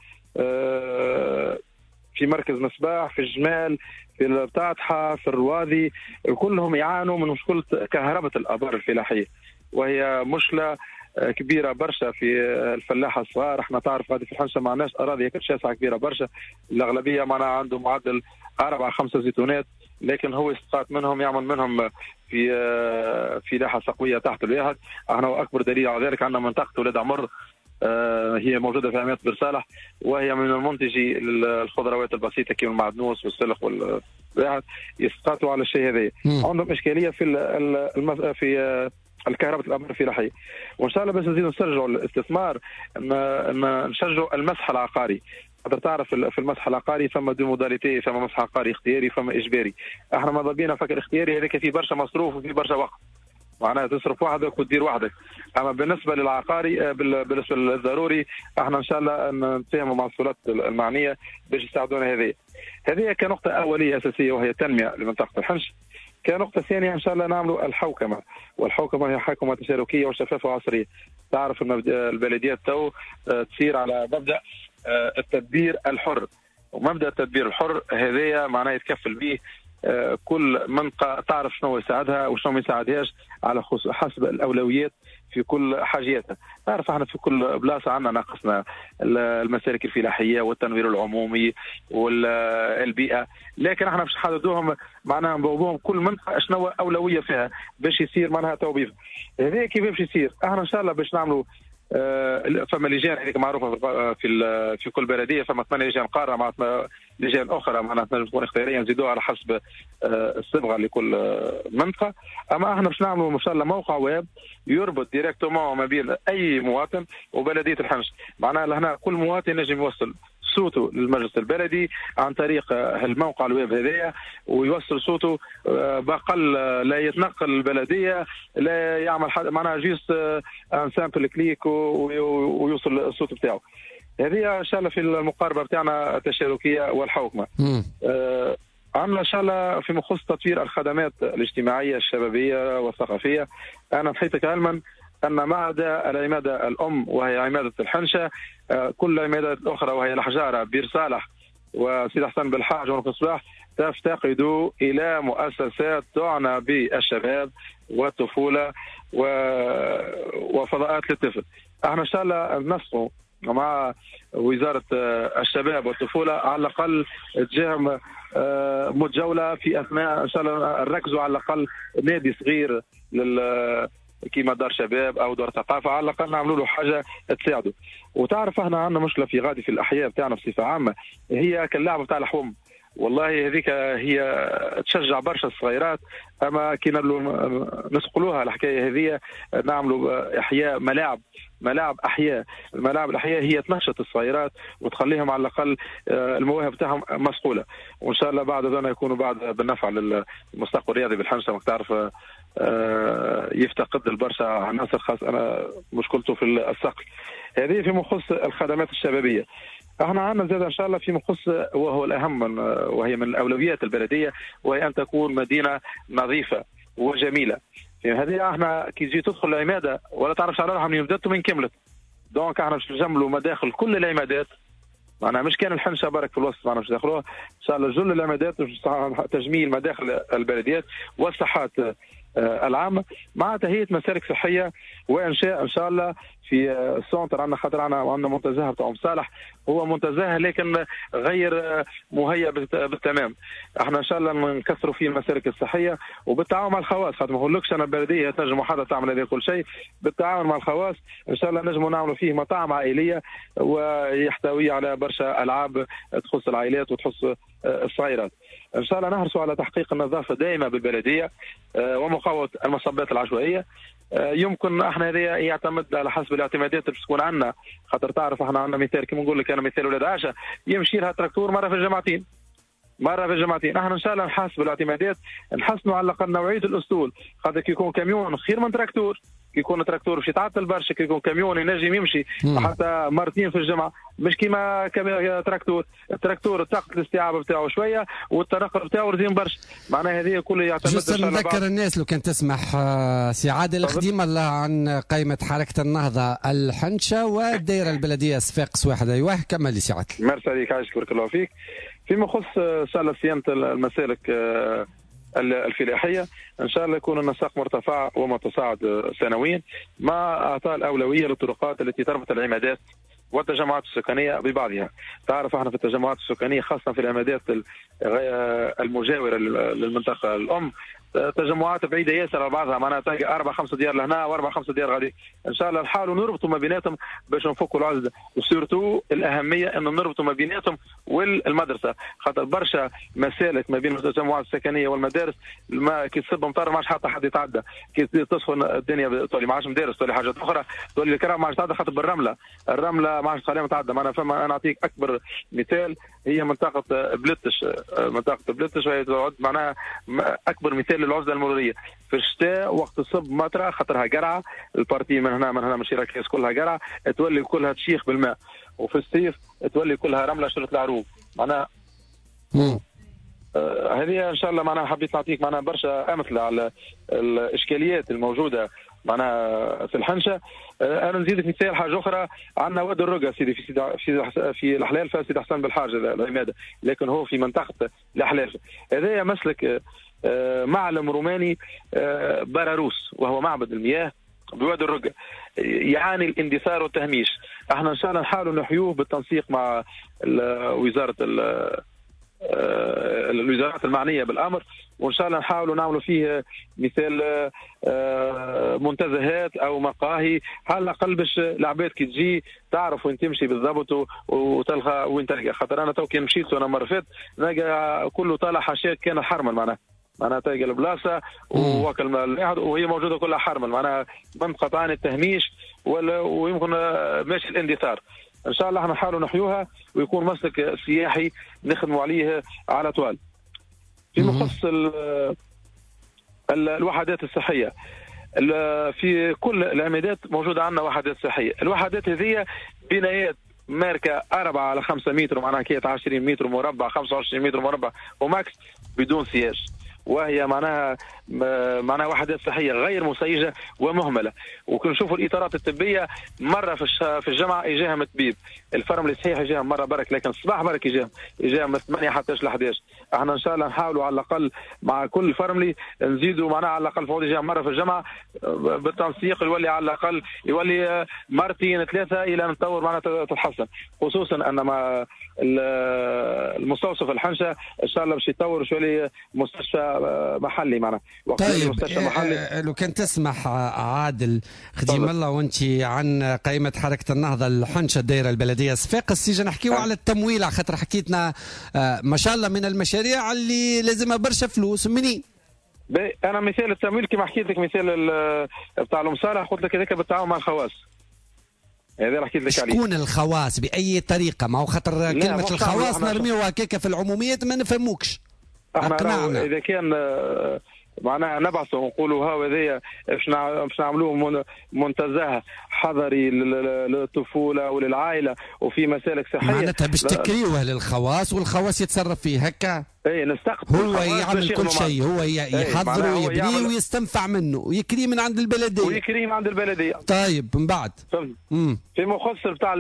في مركز مصباح، في الجمال، في البطاطحه، في الرواذي، كلهم يعانوا من مشكله كهرباء الابار الفلاحيه، وهي مشكله كبيره برشا في الفلاحه الصغار. احنا تعرف هذه في الحنشه ما عندناش اراضي شاسعه كبيره برشا، الاغلبيه معنا عنده معدل اربعه خمسه زيتونات، لكن هو يستقاط منهم يعمل منهم في في لاحه سقويه تحت الواحد. احنا واكبر دليل على ذلك عندنا منطقه ولاد عمر هي موجوده في عمايه بير صالح، وهي من المنتجي للخضروات البسيطه كيما المعدنوس والسلخ والواحد يسقطوا على الشيء هذا. عندهم اشكاليه في في الكهرباء الابار الفلاحيه. وان شاء الله باش نزيدوا نشجعوا الاستثمار، ان نشجعوا المسح العقاري. تقدر تعرف في المسح العقاري فما دو موداليتي، فما مسح عقاري اختياري فما اجباري. احنا ماذا بينا فكر اختياري هذاك فيه برشا مصروف وفيه برشا وقت، معناها تصرف وحدك وتدير وحدك. اما بالنسبه للعقاري بالنسبه للضروري احنا ان شاء الله نتفاهموا مع السلطات المعنيه باش يساعدونا. هذه هذه كنقطه اوليه اساسيه وهي التنميه لمنطقه الحنش. كنقطه ثانيه ان شاء الله نعملوا الحوكمه، والحوكمه هي حوكمه تشاركيه وشفافه وعصريه. تعرف ان البلديات تو تسير على مبدا التدبير الحر، ومبدا التدبير الحر هذايا معناه يتكفل به كل منطقه تعرف شنو يساعدها وشنو ما يساعدهاش على حسب الاولويات في كل حاجياتها. تعرف احنا في كل بلاصه عندنا ناقصنا المسالك الفلاحيه والتنوير العمومي والبيئه، لكن احنا باش نحددوهم معناها نبوبوهم كل منطقه شنو اولويه فيها باش يصير معناها توظيف. هذا كيف باش يصير؟ احنا ان شاء الله باش نعملوا آه فما لجان هذيك معروفه في في كل بلديه، فما ثمانيه لجان قاره مع لجان اخرى معناها تنجم تكون اختياريه نزيدوها على حسب آه الصبغه لكل آه منطقه. اما احنا باش نعملوا ان شاء الله موقع ويب يربط ديريكتومون ما بين اي مواطن وبلديه الحنش، معناها لهنا كل مواطن ينجم يوصل صوته للمجلس البلدي عن طريق الموقع الويب هذايا، ويوصل صوته بأقل لا يتنقل البلديه، لا يعمل حد معناها جيست ان سامبل كليك ويوصل الصوت بتاعه. هذه ان شاء الله في المقاربه بتاعنا التشاركيه والحوكمه. آه عندنا ان شاء الله في مخص تطوير الخدمات الاجتماعيه الشبابيه والثقافيه. انا نحيطك علما أن ما عدا العمادة الأم وهي عمادة الحنشة، كل العمادات الأخرى وهي الحجارة بير صالح وسيد حسن بالحاج ونقص صلاح تفتقد إلى مؤسسات تعنى بالشباب والطفولة وفضاءات للطفل. احنا إن شاء الله نسعى مع وزارة الشباب والطفولة على الأقل تجيهم متجولة في أثناء إن شاء الله نركزوا على الأقل نادي صغير لل كيما دار شباب او دار ثقافه، على الاقل نعملوا له حاجه تساعده. وتعرف احنا عندنا مشكله في غادي في الاحياء بتاعنا بصفه عامه، هي كاللعبه بتاع الحوم. والله هذيك هي تشجع برشا الصغيرات، اما كي نسقلوها الحكايه هذه نعملوا احياء ملاعب ملاعب احياء. الملاعب الاحياء هي تنشط الصغيرات وتخليهم على الاقل المواهب بتاعهم مسقوله، وان شاء الله بعد ذلك يكونوا بعد بالنفع للمستقبل الرياضي بالحنشه. ما تعرف يفتقد البرشا عناصر خاص انا مشكلته في الصقل. هذه في مخص الخدمات الشبابيه. احنا عندنا زاد ان شاء الله في مخص وهو الاهم من وهي من الاولويات البلديه، وهي ان تكون مدينه نظيفه وجميله. يعني هذه احنا كي تجي تدخل العماده ولا تعرفش على روحها منين بدات ومن كملت. دونك احنا باش نجملوا مداخل كل العمادات، معناها مش كان الحنشه برك في الوسط، معناها باش ندخلوها ان شاء الله جل العمادات، تجميل مداخل البلديات والساحات العامه مع تهيئه مسالك صحيه وانشاء ان شاء الله في السونتر. عندنا خاطر عندنا عندنا منتزه بتاع ام صالح، هو منتزه لكن غير مهيئ بالتمام. احنا ان شاء الله نكثروا فيه المسالك الصحيه وبالتعاون مع الخواص، خاطر ما نقولكش انا البلديه تنجم وحدها تعمل هذا كل شيء. بالتعاون مع الخواص ان شاء الله نجموا نعملوا فيه مطاعم عائليه ويحتوي على برشا العاب تخص العائلات وتخص الصغيرات. ان شاء الله نحرصوا على تحقيق النظافه دائمه بالبلديه ومقاومه المصبات العشوائيه. يمكن احنا هذا يعتمد على حسب الاعتمادات اللي تكون عندنا، خاطر تعرف احنا عندنا مثال كما نقول لك انا مثال ولاد عاشا يمشي لها تراكتور مره في الجمعتين مره في الجمعتين. احنا ان شاء الله نحاسب الاعتمادات، نحسنوا على الاقل نوعيه الاسطول، خاطر كي يكون كاميون خير من تراكتور. كي يكون تراكتور باش يتعطل برشا، كي يكون كاميون ينجم يمشي حتى مرتين في الجمعه، مش كيما تراكتور. التراكتور طاقه الاستيعاب بتاعه شويه والتنقل بتاعه رزين برشا. معناها هذه كله يعتمد. جست نذكر الناس لو كان تسمح سي عادل خديم الله عن قائمه حركه النهضه الحنشه والدائره البلديه صفاق سواحد. ايوه كمل لي سي عادل. ميرسي عليك، عايشك بارك الله فيك. فيما يخص ان شاء الله صيانه المسالك الفلاحيه ان شاء الله يكون النسق مرتفع ومتصاعد سنويا، مع اعطاء الاولويه للطرقات التي تربط العمادات والتجمعات السكانيه ببعضها. تعرف احنا في التجمعات السكانيه خاصه في العمادات المجاوره للمنطقه الام تجمعات بعيده ياسر على بعضها، معناها تلقى اربع خمسه ديار لهنا واربع خمسه ديار غادي. ان شاء الله نحاولوا نربطوا ما بيناتهم باش نفكوا العزله، وسورتو الاهميه انه نربطوا ما بيناتهم والمدرسه، خاطر برشا مسالك ما بين التجمعات السكنيه والمدارس ما كي تصب مطر ما عادش حتى حد يتعدى، كي تسخن الدنيا تولي ما عادش مدارس تولي حاجات اخرى، تولي الكرام ما عادش تعدى خاطر بالرمله، الرمله ما عادش تخليها تتعدى. معناها فما انا نعطيك اكبر مثال هي منطقه بلتش، منطقه بلتش وهي معناها اكبر مثال للعزله المروريه. في الشتاء وقت الصب مطره خاطرها قرعه، البارتي من هنا من هنا من شيراكيس كلها قرعه، تولي كلها تشيخ بالماء، وفي الصيف تولي كلها رمله شرط العروق. معناها آه هذه ان شاء الله معناها حبيت نعطيك معناها برشا امثله على الاشكاليات الموجوده معناها في الحنشه. آه انا نزيدك مثال حاجه اخرى، عندنا واد الرقه سيدي في سيدي في في الاحلال فسيدي حسن بالحاجه العماده، لكن هو في منطقه الاحلال. هذا مسلك آه معلم روماني آه باراروس، وهو معبد المياه بواد الرقه، يعاني الاندثار والتهميش. احنا ان شاء الله نحاولوا نحيوه بالتنسيق مع وزاره الوزارات المعنيه بالامر، وان شاء الله نحاولوا نعملوا فيه مثال منتزهات او مقاهي على الاقل باش العباد كي تجي تعرف وين تمشي بالضبط وتلقى وين تلقى. خاطر انا تو كي مشيت وانا مره فاتت نلقى كله طالع حاشيه كان حرمل، معناها معناها تلقى البلاصه وواكل وهي موجوده كلها حرمل، معناها منطقه عن التهميش ولا ويمكن ماشي الاندثار. ان شاء الله احنا نحاولوا نحيوها ويكون مسلك سياحي نخدموا عليه على طول. في مخص الوحدات الصحيه، في كل العمادات موجوده عندنا وحدات صحيه. الوحدات هذه بنايات ماركه أربعة على خمسة متر، معناها كيت عشرين متر مربع خمسة وعشرين متر مربع وماكس بدون سياج، وهي معناها معناها وحدات صحيه غير مسيجه ومهمله. وكنشوفوا الاطارات الطبيه مره في في الجامعه يجيها طبيب، الفرملي صحيح يجيها مره برك، لكن الصباح برك يجيها يجيها من ثمانية حتى ل أحد عشر. احنا ان شاء الله نحاولوا على الاقل مع كل فرملي نزيدوا معناها على الاقل فوق يجيها مره في الجامعه بالتنسيق، يولي على الاقل يولي مرتين ثلاثه الى ان تطور معناها تتحسن، خصوصا ان ما المستوصف الحنشه ان شاء الله باش يتطور شويه مستشفى محلي معنا. طيب محلي. لو كان تسمح عادل خديم الله وانت عن قائمه حركه النهضه الحنشه الدائره البلديه صفاقس، سيجي نحكيو على التمويل على خاطر حكيتنا ما شاء الله من المشاريع اللي لازمها برشا فلوس. منين؟ انا مثال التمويل كما حكيت لك مثال بتاع المصالح قلت لك هذاك بالتعاون مع الخواص، هذا اللي حكيت لك عليه. شكون الخواص باي طريقه؟ ما هو خاطر كلمه الخواص نرميوها هكاك في العموميات ما نفهموكش. احنا اذا كان معناها نبعثوا ونقولوا ها هذايا باش نعملوه منتزه حضري للطفوله وللعائله وفي مسالك صحيه، معناتها باش تكريوه للخواص والخواص يتصرف فيه هكا. اي نستقبل هو يعمل كل شيء، هو يحضر ويبني ويستنفع منه ويكري من عند البلديه ويكري من عند البلديه. طيب من بعد في مخصص بتاع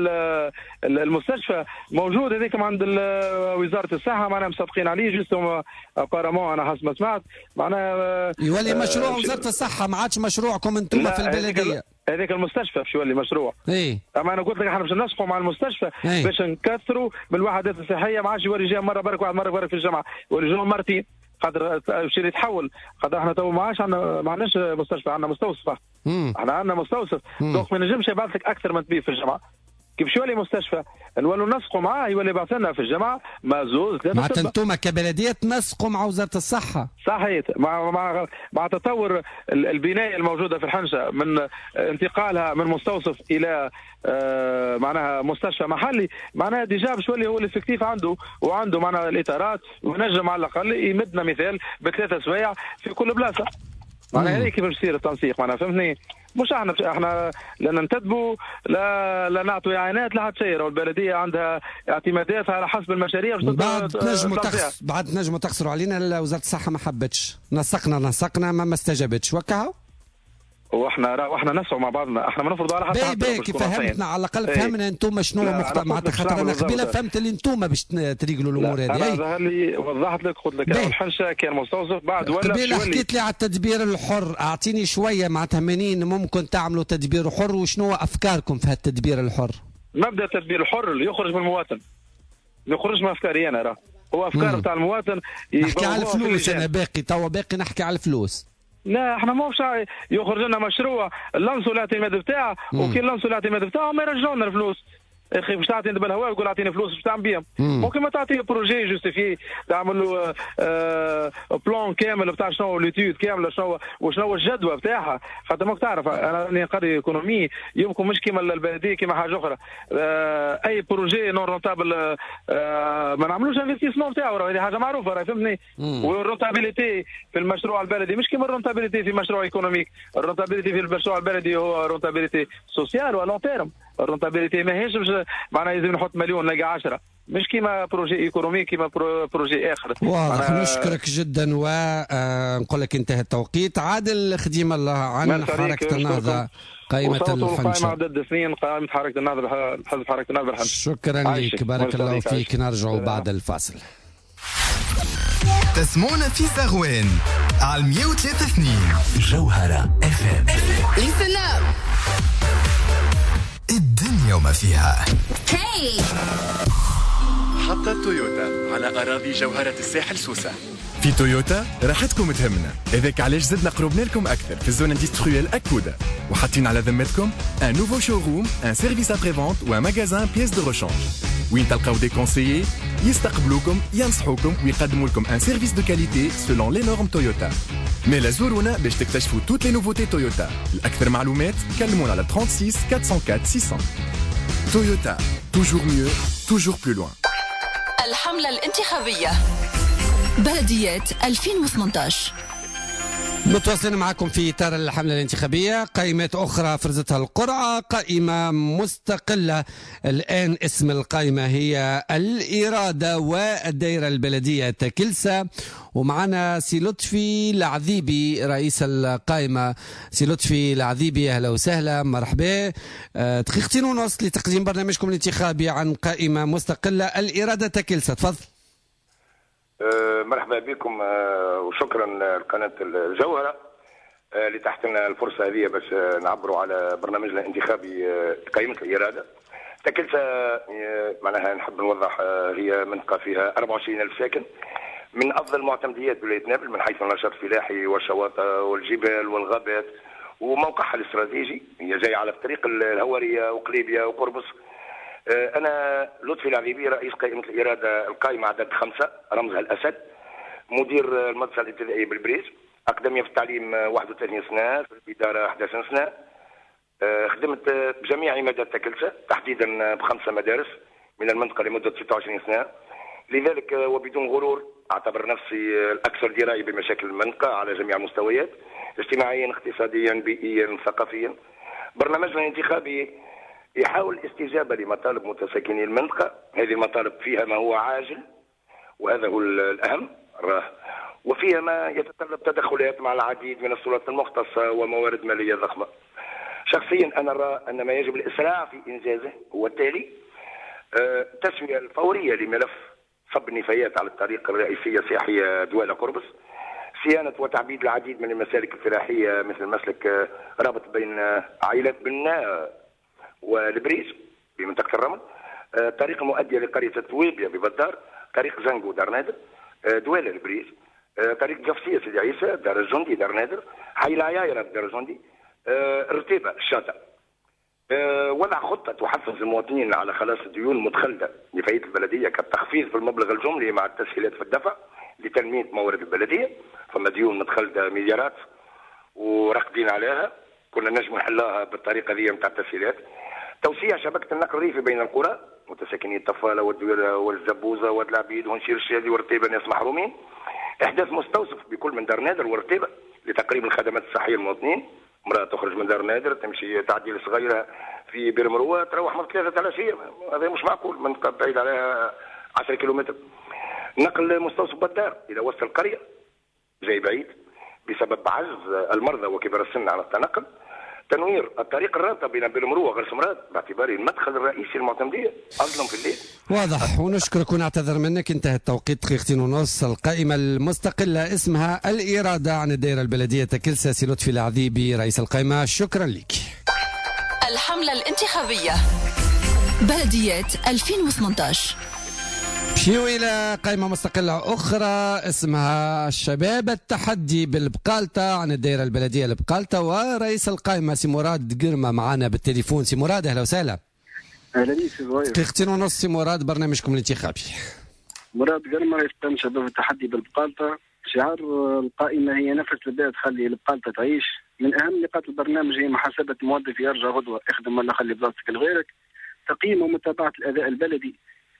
المستشفى موجود هذيك عند وزاره الصحه، معناها مسابقين عليه جوستو ابارامون انا حسب ما سمعت، معناها يولي مشروع وزاره الصحه ما عادش مشروعكم انتم في البلديه. هذاك المستشفى باش يولي مشروع. اي اما انا قلت لك احنا باش ننسقوا مع المستشفى إيه؟ باش نكثروا من الوحدات الصحيه، ما عادش يولي جاي مره برك واحد مره برك في الجامعه، يولي جاي مرتين خاطر باش يتحول. خاطر احنا تو ما عادش عندنا ما عندناش مستشفى، عندنا مستوصف. احنا عندنا مستوصف دونك ما نجمش يبعث لك اكثر من طبيب في الجامعه. كيف يولي مستشفى نولوا نسقوا معاه يولي يبعث لنا في الجامعه ما زوز ثلاثه. معناتها انتم كبلديه تنسقوا مع وزاره الصحه. صحيح، مع مع مع تطور البنايه الموجوده في الحنشه من انتقالها من مستوصف الى آه معناها مستشفى محلي، معناها ديجا باش يولي هو الافكتيف عنده وعنده معناها الاطارات ونجم على الاقل يمدنا مثال بثلاثه سوايع في كل بلاصه. معناها هذه كيف يصير التنسيق معناها فهمتني؟ مش احنا احنا لا ننتدبوا لا لا نعطوا اعانات لا حتى شيء، والبلديه عندها اعتماداتها على حسب المشاريع. بعد تنجموا تخس... بعد تنجموا تخسروا علينا، وزاره الصحه ما حبتش، نسقنا نسقنا ما ما استجابتش وكاهو. واحنا واحنا نسعوا مع بعضنا، احنا ما نفرضوا على حد. باهي باهي كيف فهمتنا على الاقل فهمنا انتم شنو معناتها، خاطر انا قبيله فهمت اللي انتم باش تريقلوا الامور هذه. انا ظهر لي وضحت لك قلت لك الحنشه كان مستوصف بعد ولا قبيله حكيت لي على التدبير الحر، اعطيني شويه معناتها منين ممكن تعملوا تدبير حر وشنو افكاركم في هالتدبير الحر؟ مبدا التدبير الحر اللي يخرج من المواطن، ما يخرج من افكاري انا راه وافكار بتاع المواطن. نحكي على الفلوس، انا باقي توا باقي نحكي على الفلوس. لا احنا ما فيش يخرج لنا مشروع لنصوا الاعتماد بتاعه، وكي لنصوا الاعتماد بتاعه ما يرجعوا لنا الفلوس. اخي باش تعطيني بالهواء ويقول اعطيني فلوس باش تعمل بيهم. ممكن ما تعطيه بروجي جوستيفي تعمل له آه بلان كامل بتاع شنو ليتود كامله شنو وشنو الجدوى بتاعها. خاطر ماك تعرف انا راني قاري ايكونومي يمكن مش كيما البلديه كيما حاجه اخرى. آه اي بروجي نون رونتابل آه ما نعملوش انفستيسمون بتاعه، هذه حاجه معروفه راهي فهمتني. والرونتابيليتي في المشروع البلدي مش كيما الرونتابيليتي في مشروع ايكونوميك. الرونتابيليتي في المشروع البلدي هو رونتابيليتي سوسيال ولون تيرم. الرونتابيليتي ماهيش معناها لازم نحط مليون نلقى عشرة، مش كيما بروجي ايكونومي كيما بروجي اخر. واضح. نشكرك جدا ونقول لك انتهى التوقيت. عادل خديم الله عن حركه النهضه قائمة الفنشة. قائمة عدد سنين قائمة حركة النهضة حزب حركة النهضة بالحمد. شكرا لك بارك الله فيك. نرجع بعد الفاصل. تسمونا في ساغوين على مية وثلاثة اثنين جوهرة اف ام. Listen up. الدنيا وما فيها. Hey. محطة تويوتا على أراضي جوهرة الساحل سوسة. في تويوتا راحتكم تهمنا، هذاك علاش زدنا قربنا لكم أكثر في الزون اندستريال أكودا، وحاطين على ذمتكم ان نوفو شوروم، ان سيرفيس ابري فونت وان ماغازان بيس دو روشانج، وين تلقاو دي كونسيي يستقبلوكم ينصحوكم ويقدموا لكم ان سيرفيس دو كاليتي سولون لي نورم تويوتا. مي لا زورونا باش تكتشفوا توت لي نوفوتي تويوتا. لأكثر معلومات كلمونا على ستة وثلاثين أربعة صفر أربعة ستمائة. تويوتا توجور ميو توجور بلو لوان. الحملة الانتخابية بلديات ألفين وثمانية عشر. متواصلين معكم في إطار الحملة الانتخابية. قائمات أخرى فرزتها القرعة، قائمة مستقلة الآن. اسم القائمة هي الإرادة والدائرة البلدية تكلسة. ومعنا سي لطفي العذيبي رئيس القائمة. سي لطفي العذيبي أهلا وسهلا مرحبا. أه دقيقتين ونص لتقديم برنامجكم الانتخابي عن قائمة مستقلة الإرادة تكلسة. تفضل. أه مرحبا بكم. أه وشكرا لقناة الجوهرة أه اللي تحت لنا الفرصة هذه باش نعبروا على برنامجنا الانتخابي أه قائمة الإرادة تكلسة. أه معناها نحب نوضح أه هي منطقة فيها أربعة وعشرين ألف ساكن، من أفضل معتمديات ولاية نابل من حيث النشاط الفلاحي والشواطئ والجبال والغابات، وموقعها الاستراتيجي هي جاي على الطريق الهوارية وقليبية وقربص. أنا لطفي العذيبي رئيس قائمة الإرادة القائمة عدد خمسة رمزها الأسد، مدير المدرسة الابتدائية بالبريز، أقدمية في التعليم واحد وثلاثين سنة، في الإدارة أحد عشر سنة. خدمت بجميع عمادات تكلسة تحديدا بخمسة مدارس من المنطقة لمدة ستة وعشرين سنة. لذلك وبدون غرور أعتبر نفسي الأكثر دراية بمشاكل المنطقة على جميع المستويات، اجتماعيا اقتصاديا بيئيا ثقافيا. برنامجنا الانتخابي يحاول الاستجابة لمطالب متساكني المنطقة. هذه المطالب فيها ما هو عاجل وهذا هو الأهم راه، وفيها ما يتطلب تدخلات مع العديد من السلطات المختصة وموارد مالية ضخمة. شخصيا أنا أرى أن ما يجب الإسراع في إنجازه هو التالي: التسوية الفورية لملف صب النفايات على الطريق الرئيسية السياحية دوالة قربص، صيانة وتعبيد العديد من المسالك الفلاحية مثل مسلك رابط بين عائلات بناء والبريز بمنطقة الرمل، طريق مؤدية لقرية تويبيا ببدار، طريق زنقو دار نادر، دوالة البريز، طريق جفسية سيدي عيسى دار الجندي دار نادر، حي العيايرة دار الجندي، رتيبة الشاطئ. وضع خطة تحفز المواطنين على خلاص الديون المتخلدة لفائدة البلدية كالتخفيض في المبلغ الجملي مع التسهيلات في الدفع لتنمية موارد البلدية. فما ديون متخلدة مليارات وراقدين عليها، كنا نجم نحلها بالطريقة ذي متاع التسهيلات. توسيع شبكة النقل الريفي بين القرى متساكني الطفالة والدويرة والزبوزة والعبيد ونشير الشادي ورتيبة ناس محرومين. إحداث مستوصف بكل من دار نادر ورتيبة لتقريب الخدمات الصحية للمواطنين. امرأة تخرج من دار نادر تمشي تعدي لصغيرة في بير مروة تروح من ثلاثة العشية، هذا مش معقول، منطقة بعيد عليها عشرة كيلومتر. نقل مستوصف بدار إلى وسط القرية جاي بعيد بسبب عجز المرضى وكبار السن على التنقل. تنوير الطريق الرابطة بين بير مروة وغرس مراد باعتباره المدخل الرئيسي المعتمدية أصلا في الليل. واضح، ونشكرك ونعتذر منك، انتهى التوقيت دقيقتين ونص. القائمة المستقلة اسمها الإرادة عن الدائرة البلدية تكلسة. سي لطفي العذيبي رئيس القائمة، شكرا لك. الحملة الانتخابية بلديات ألفين وثمانية عشر. نمشيو إلى قائمة مستقلة أخرى اسمها الشباب التحدي بالبقالطة عن الدائرة البلدية البقالطة، ورئيس القائمة سي مراد قرمة معنا بالتليفون. سي مراد أهلا وسهلا. أهلا بك سي زهير. دقيقتين ونص سي مراد، برنامجكم الانتخابي. مراد قرمة رئيس قائمة شباب التحدي بالبقالطة. شعار القائمة هي نفس البلاد خلي البقالطة تعيش. من أهم نقاط البرنامج هي محاسبة موظف يرجع غدوة اخدم ولا خلي بلاصتك لغيرك، تقييم ومتابعة الأداء البلدي،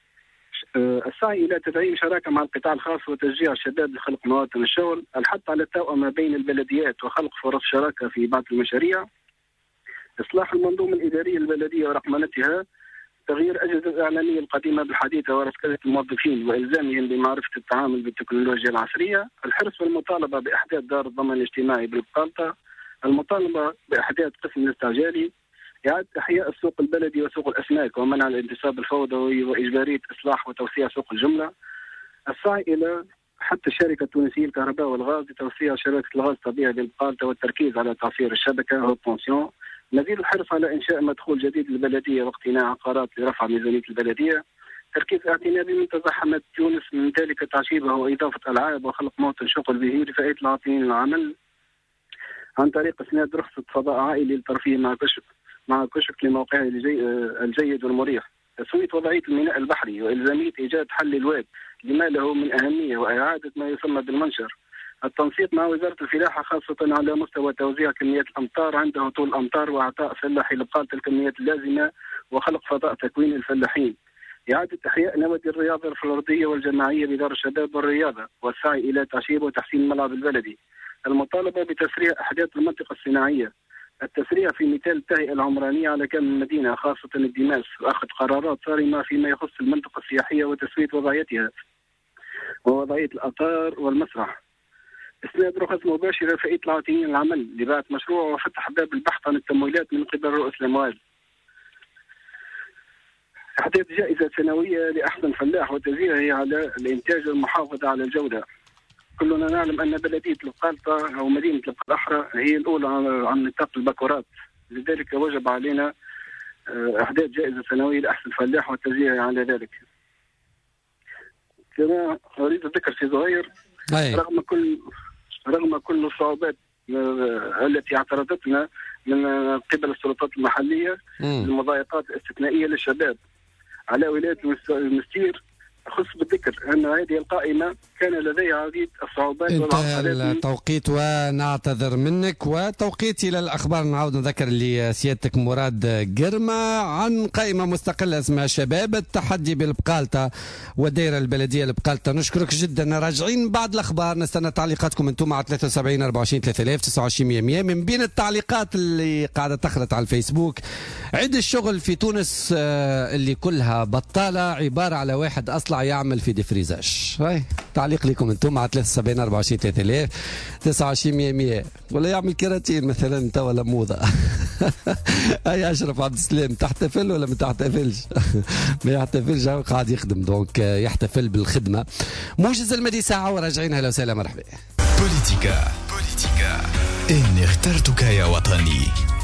السعي إلى تدعيم شراكة مع القطاع الخاص وتشجيع الشباب لخلق مواطن الشغل، الحث على التوأمة بين البلديات وخلق فرص شراكة في بعض المشاريع، إصلاح المنظومة الإدارية البلدية ورقمنتها، تغيير الأجهزة الإعلامية القديمة بالحديثة ورسكلة الموظفين وإلزامهم بمعرفة التعامل بالتكنولوجيا العصرية، الحرص والمطالبة بإحداث دار الضمان الاجتماعي بالبقالطة، المطالبة بإحداث قسم الاستعجالي، إعادة إحياء السوق البلدي وسوق الأسماك ومنع الانتصاب الفوضوي وإجبارية إصلاح وتوسيع سوق الجملة، السعي إلى حتى الشركة التونسية للكهرباء والغاز لتوسيع شبكة الغاز الطبيعي بالبقالطة والتركيز على تعصير الشبكة والبونسيون، مزيد الحرص على إنشاء مدخول جديد للبلدية واقتناء عقارات لرفع ميزانية البلدية، تركيز اعتناء بمنتزه حمد تونس من ذلك تعشيبه وإضافة ألعاب وخلق موطن شغل به لفئة العاطلين العمل عن طريق إسناد رخصة فضاء عائلي للترفيه مع كشك مع كشك لموقعه الجيد والمريح، تسوية وضعية الميناء البحري وإلزامية إيجاد حل الواد لما له من أهمية وإعادة ما يسمى بالمنشر، التنسيق مع وزارة الفلاحة خاصة على مستوى توزيع كميات الأمطار عند هطول الأمطار وإعطاء فلاحي البقالطة الكميات اللازمة وخلق فضاء تكوين الفلاحين، إعادة إحياء نوادي الرياضة الفردية والجماعية بدار الشباب والرياضة والسعي إلى تعشيب وتحسين الملعب البلدي، المطالبة بتسريع أحداث المنطقة الصناعية، التسريع في مثال التهيئة العمرانية على كامل المدينة خاصة الدماس وأخذ قرارات صارمة فيما يخص المنطقة السياحية وتسوية وضعيتها ووضعية الأطار والمسرح، إسناد رخص مباشرة لفئة العاطلين العمل لبعث مشروع وفتح باب البحث عن التمويلات من قبل رؤوس الأموال، إحداث جائزة سنوية لأحسن فلاح وتوزيعها على الإنتاج والمحافظة على الجودة. كلنا نعلم أن بلدية البقالطة أو مدينة البقالطة هي الأولى عن نطاق البكورات، لذلك وجب علينا إحداث جائزة سنوية لأحسن فلاح والتوزيع على ذلك. كما أريد الذكر في زهير رغم كل رغم كل الصعوبات التي اعترضتنا من قبل السلطات المحلية المضايقات الاستثنائية للشباب على ولاية المستير، خص بالذكر أن هذه القائمة كان لديها عديد الصعوبات انتهى التوقيت ونعتذر منك، وتوقيت إلى الأخبار نعاود نذكر لسيادتك مراد قرمة عن قائمة مستقلة اسمها شباب التحدي بالبقالطة والدائرة البلدية البقالطة. نشكرك جدا. راجعين بعد الأخبار نستنى تعليقاتكم أنتم على ثلاثة وسبعين أربعة وعشرين ثلاثة آلاف تسعة وعشرين مية. من بين التعليقات اللي قاعدة تخلط على الفيسبوك، عد الشغل في تونس اللي كلها بطالة عبارة على واحد أصلع يعمل في ديفريزاج. هاي تعليق لكم انتم على ثلاثة وسبعين أربعة وعشرين ثلاثة آلاف تسعة وعشرين مية مية. ولا يعمل كيراتين مثلا انت ولا موضة. اي اشرف عبد السلام تحتفل ولا ما تحتفلش؟ ما يحتفلش قاعد يخدم، دونك يحتفل بالخدمة. موجز المدي ساعة وراجعين. هلا وسهلا مرحبا. بوليتيكا بوليتيكا إني اخترتك يا وطني.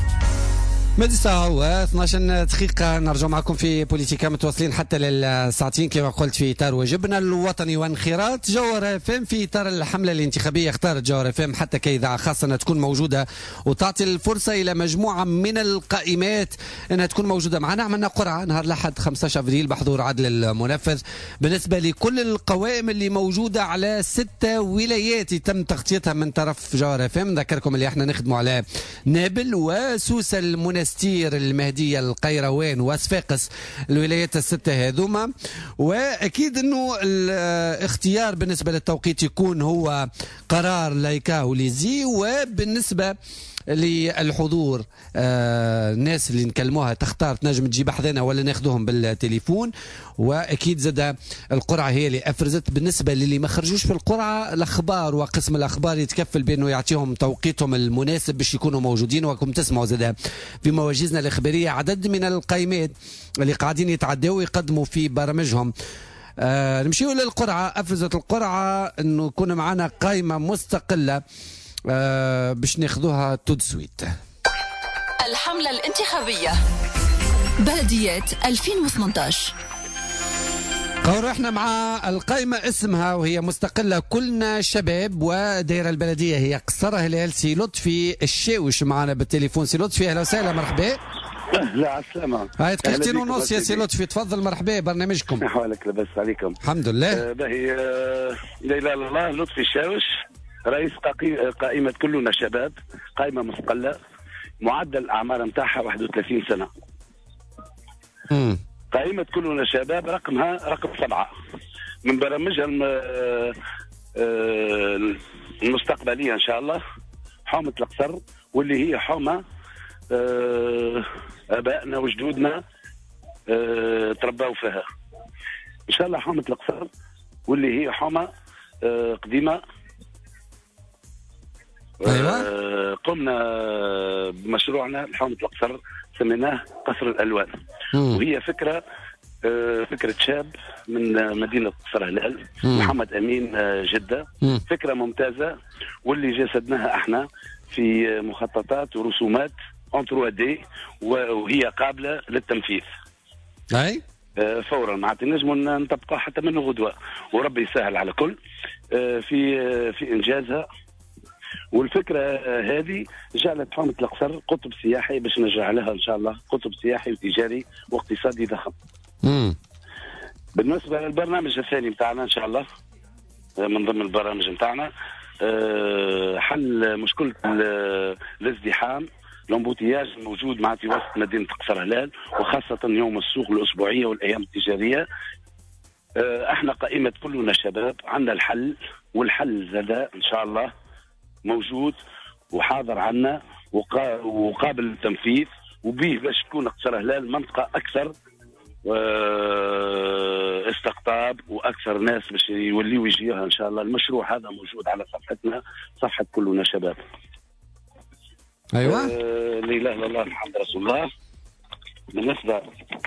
مدي ساعة و اثناش عشرة دقيقة نرجع معكم في بوليتيكا، متواصلين حتى للساعتين كما قلت في إطار وجبنا الوطني وانخراط جوهر اف ام في إطار الحملة الانتخابية. اختارت جوهر اف ام حتى كإذاعة خاصة أنها تكون موجودة وتعطي الفرصة إلى مجموعة من القائمات أنها تكون موجودة معنا. عملنا قرعة نهار الأحد خمسة عشر أبريل بحضور عدل المنفذ بالنسبة لكل القوائم اللي موجودة على ستة ولايات يتم تغطيتها من طرف جوهر اف ام. نذكركم اللي احنا نخدموا على نابل وسوسة المنستير المهدية القيروان وصفاقس، الولايات الستة هذوما. واكيد انه الاختيار بالنسبة للتوقيت يكون هو قرار لايكا وليزي. وبالنسبة للحضور آه الناس اللي نكلموها تختار تنجم تجيب حذنا ولا ناخذوهم بالتليفون. واكيد زاد القرعه هي اللي افرزت. بالنسبه للي ما خرجوش في القرعه الاخبار وقسم الاخبار يتكفل بانه يعطيهم توقيتهم المناسب باش يكونوا موجودين. وكم تسمعوا زاد في مواجزنا الاخباريه عدد من القائمات اللي قاعدين يتعدوا ويقدموا في برامجهم. آه نمشيو للقرعه. افرزت القرعه انه يكون معنا قائمه مستقله آه باش ناخذوها تو سويت. الحملة الانتخابية بلديات ألفين وثمانية عشر. قولوا احنا مع القائمة اسمها وهي مستقلة كلنا شباب، ودائرة البلدية هي قصر هلال. سي لطفي الشاوش معنا بالتليفون. سي لطفي اهلا وسهلا، مرحبا. لا على السلامة. هاي دقيقتين ونص يا سي لطفي، تفضل. مرحبا، برنامجكم. أحوالك لاباس عليكم؟ الحمد لله. آه باهي. آه لا إله إلا الله. لطفي الشاوش، رئيس قائمة كلنا شباب، قائمة مستقلة، معدل الأعمار نتاعها واحد وثلاثين سنة. امم قائمة كلنا شباب رقمها رقم سبعة من برامجها المستقبلية إن شاء الله، حومة القصر، واللي هي حومة آبائنا وجدودنا تربوا فيها إن شاء الله. حومة القصر واللي هي حومة قديمة. أيوة. قمنا بمشروعنا لحومة القصر، سميناه قصر الألوان. مم. وهي فكرة فكرة شاب من مدينة قصر هلال، محمد أمين جدة. مم. فكرة ممتازة، واللي جسدناها احنا في مخططات ورسومات اون ثري دي، وهي قابلة للتنفيذ. أي فورا معناتها نجموا نطبقها حتى منه غدوة، وربي يسهل على كل في في إنجازها. والفكرة هذه جعلت حومة القصر قطب سياحي، باش نرجع لها إن شاء الله، قطب سياحي وتجاري واقتصادي ضخم. مم. بالنسبة للبرنامج الثاني بتاعنا إن شاء الله، من ضمن البرامج بتاعنا حل مشكلة الازدحام، الامبوتياج الموجود مع في وسط مدينة قصر هلال، وخاصة يوم السوق الأسبوعية والأيام التجارية. احنا قائمة كلنا شباب عندنا الحل، والحل زاد إن شاء الله موجود وحاضر عنا وقابل للتنفيذ، وبيه باش تكون قصر هلال منطقة أكثر استقطاب وأكثر ناس باش يوليوا يجيوها إن شاء الله. المشروع هذا موجود على صفحتنا، صفحة كلنا شباب. أيوة. آه لا إله إلا الله محمد رسول الله. بالنسبة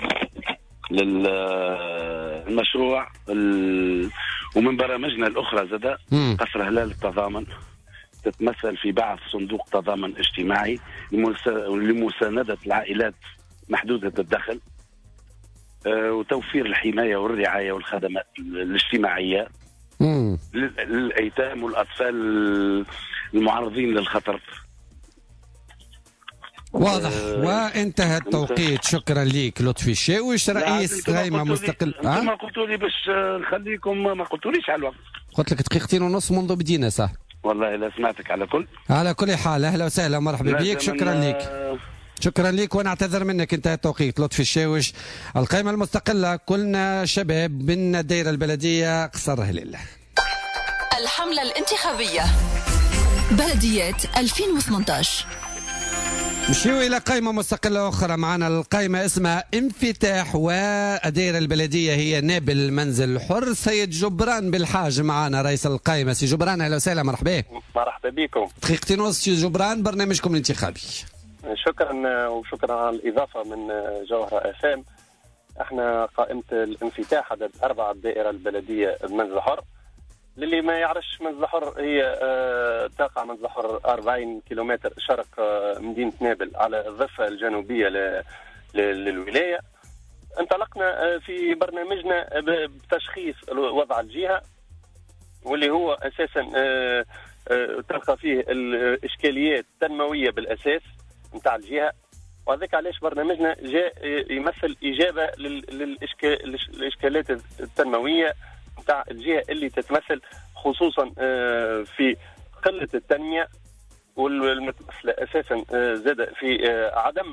للمشروع ومن برامجنا الأخرى زاد قصر هلال التضامن، تتمثل في بعث صندوق تضامن اجتماعي لمساندة العائلات محدودة الدخل، وتوفير الحماية والرعاية والخدمات الاجتماعية للأيتام والأطفال المعرضين للخطر. واضح. أه وانتهى التوقيت. شكرا لك لطفي الشاوش، رئيس قائمة مستقل. أه؟ ما قلتوا لي باش نخليكم، ما قلتوليش على الوقت. قلت لك دقيقتين ونص منذ بدينا صح. والله لا سمعتك. على كل على كل حال اهلا وسهلا، مرحبا بك. شكرا لك. شكرا لك ونعتذر منك، انتهى التوقيت. لطفي الشاوش، القائمة المستقلة كلنا شباب من الدائرة البلدية قصر هلال. الحملة الانتخابية بلديات ألفين وثمانية عشر. نمشيو إلى قائمة مستقلة أخرى. معنا القائمة اسمها انفتاح، والدائرة البلدية هي نابل المنزل الحر. سيد جبران بالحاج معنا رئيس القائمة. سي جبران أهلا وسهلا، مرحبا. مرحبا بكم. دقيقتين ونص سي جبران، برنامجكم الانتخابي. شكرا وشكرا على الإضافة من جوهرة اف ام. احنا قائمة الانفتاح عدد أربعة الدائرة البلدية المنزل الحر. للي ما يعرفش منزل الحر، هي آه تقع منزل الحر أربعين كيلومتر شرق آه مدينة نابل على الضفة الجنوبية للولاية. انطلقنا آه في برنامجنا بتشخيص وضع الجهة، واللي هو أساسا آه آه تلقى فيه الإشكاليات التنموية بالأساس نتاع الجهة، وهذاك علاش برنامجنا جاء يمثل إجابة للإشكالات التنموية نتاع الجهة، اللي تتمثل خصوصا في قلة التنمية، والمتمثلة أساسا زاد في عدم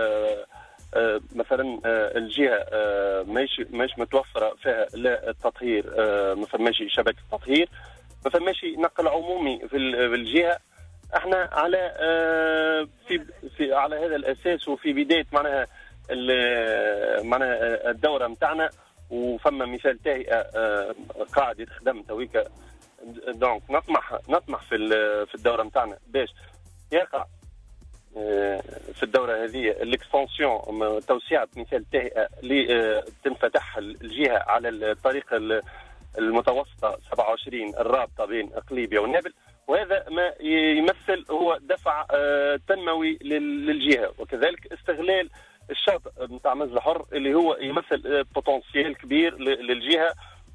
مثلا الجهة ماهيش ماهيش متوفرة فيها لا التطهير، ما فماش شبكة تطهير، ما فماش نقل عمومي في الجهة. احنا على في, في على هذا الأساس، وفي بداية معناها معناها الدورة متاعنا، وفما مثال تهيئة قاعد يتخدم تويكا. دونك نطمح نطمح في في الدورة متاعنا باش يقع في الدورة هذه الاكستنسيون، توسيع مثال تهيئة لتنفتح الجهة على الطريق المتوسطة سبعة وعشرين الرابطة بين قليبية ونابل، وهذا ما يمثل هو دفع تنموي للجهة، وكذلك استغلال الشاطئ نتاع منزل الحر اللي هو يمثل بوتنسيال كبير للجهه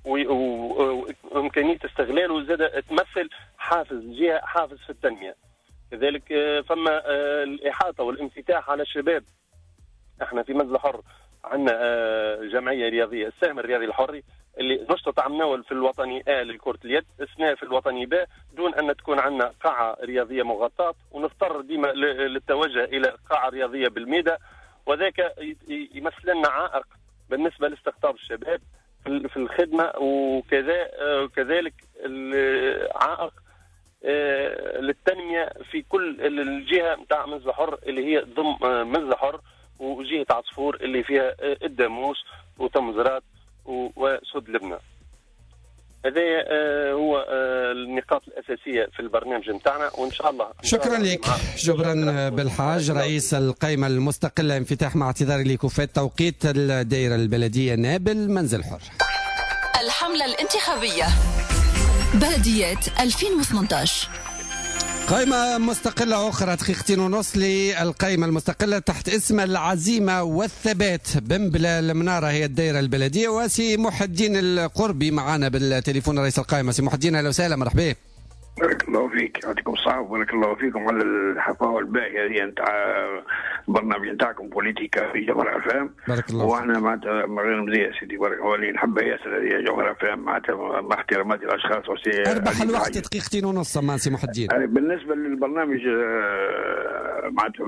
وامكانيه استغلاله، زاد تمثل حافز الجهه، حافز في التنميه. كذلك فما الاحاطه والانفتاح على الشباب. احنا في منزل الحر عندنا جمعيه رياضيه السهم الرياضي الحري اللي نشطت عمناول في الوطني آ لكرة اليد، اثناء في الوطني ب، دون ان تكون عندنا قاعه رياضيه مغطاه، ونضطر ديما للتوجه الى قاعه رياضيه بالميدة، وذاك يمثل لنا عائق بالنسبه لاستقطاب الشباب في الخدمه، وكذا كذلك عائق للتنميه في كل الجهه نتاع منزل الحر اللي هي ضم منزل الحر وجهه عصفور اللي فيها الداموس وتمزرات وسد لبنان. هذا هو النقاط الأساسية في البرنامج نتاعنا، وإن شاء الله شكرا لك جبران بالحاج رئيس القائمة المستقلة انفتاح، مع اعتذاري لك وفات توقيت الدائرة البلدية نابل منزل حر. الحملة الانتخابية بلديات ألفين وثمانية عشر. قائمة مستقلة أخرى دقيقتين ونص للقائمة المستقلة تحت اسم العزيمة والثبات. بنبلة المنارة هي الدائرة البلدية، وسي محي الدين القربي معنا بالتليفون رئيس القائمة. سي محي الدين أهلا وسهلا، مرحبا. بارك الله فيك، يعطيكم الصحة وبارك الله فيكم على الحفاوة الباهية هذه نتاع البرنامج نتاعكم بوليتيكا في جوهر افام. بارك الله فيك. واحنا معناتها غير مزيان سيدي بارك الله فيك، نحبها ياسر هذه جوهر افام، معناتها مع احتراماتي الاشخاص وسي اربح الوقت دقيقتين ونص مع سي محي الدين. بالنسبة للبرنامج معناتها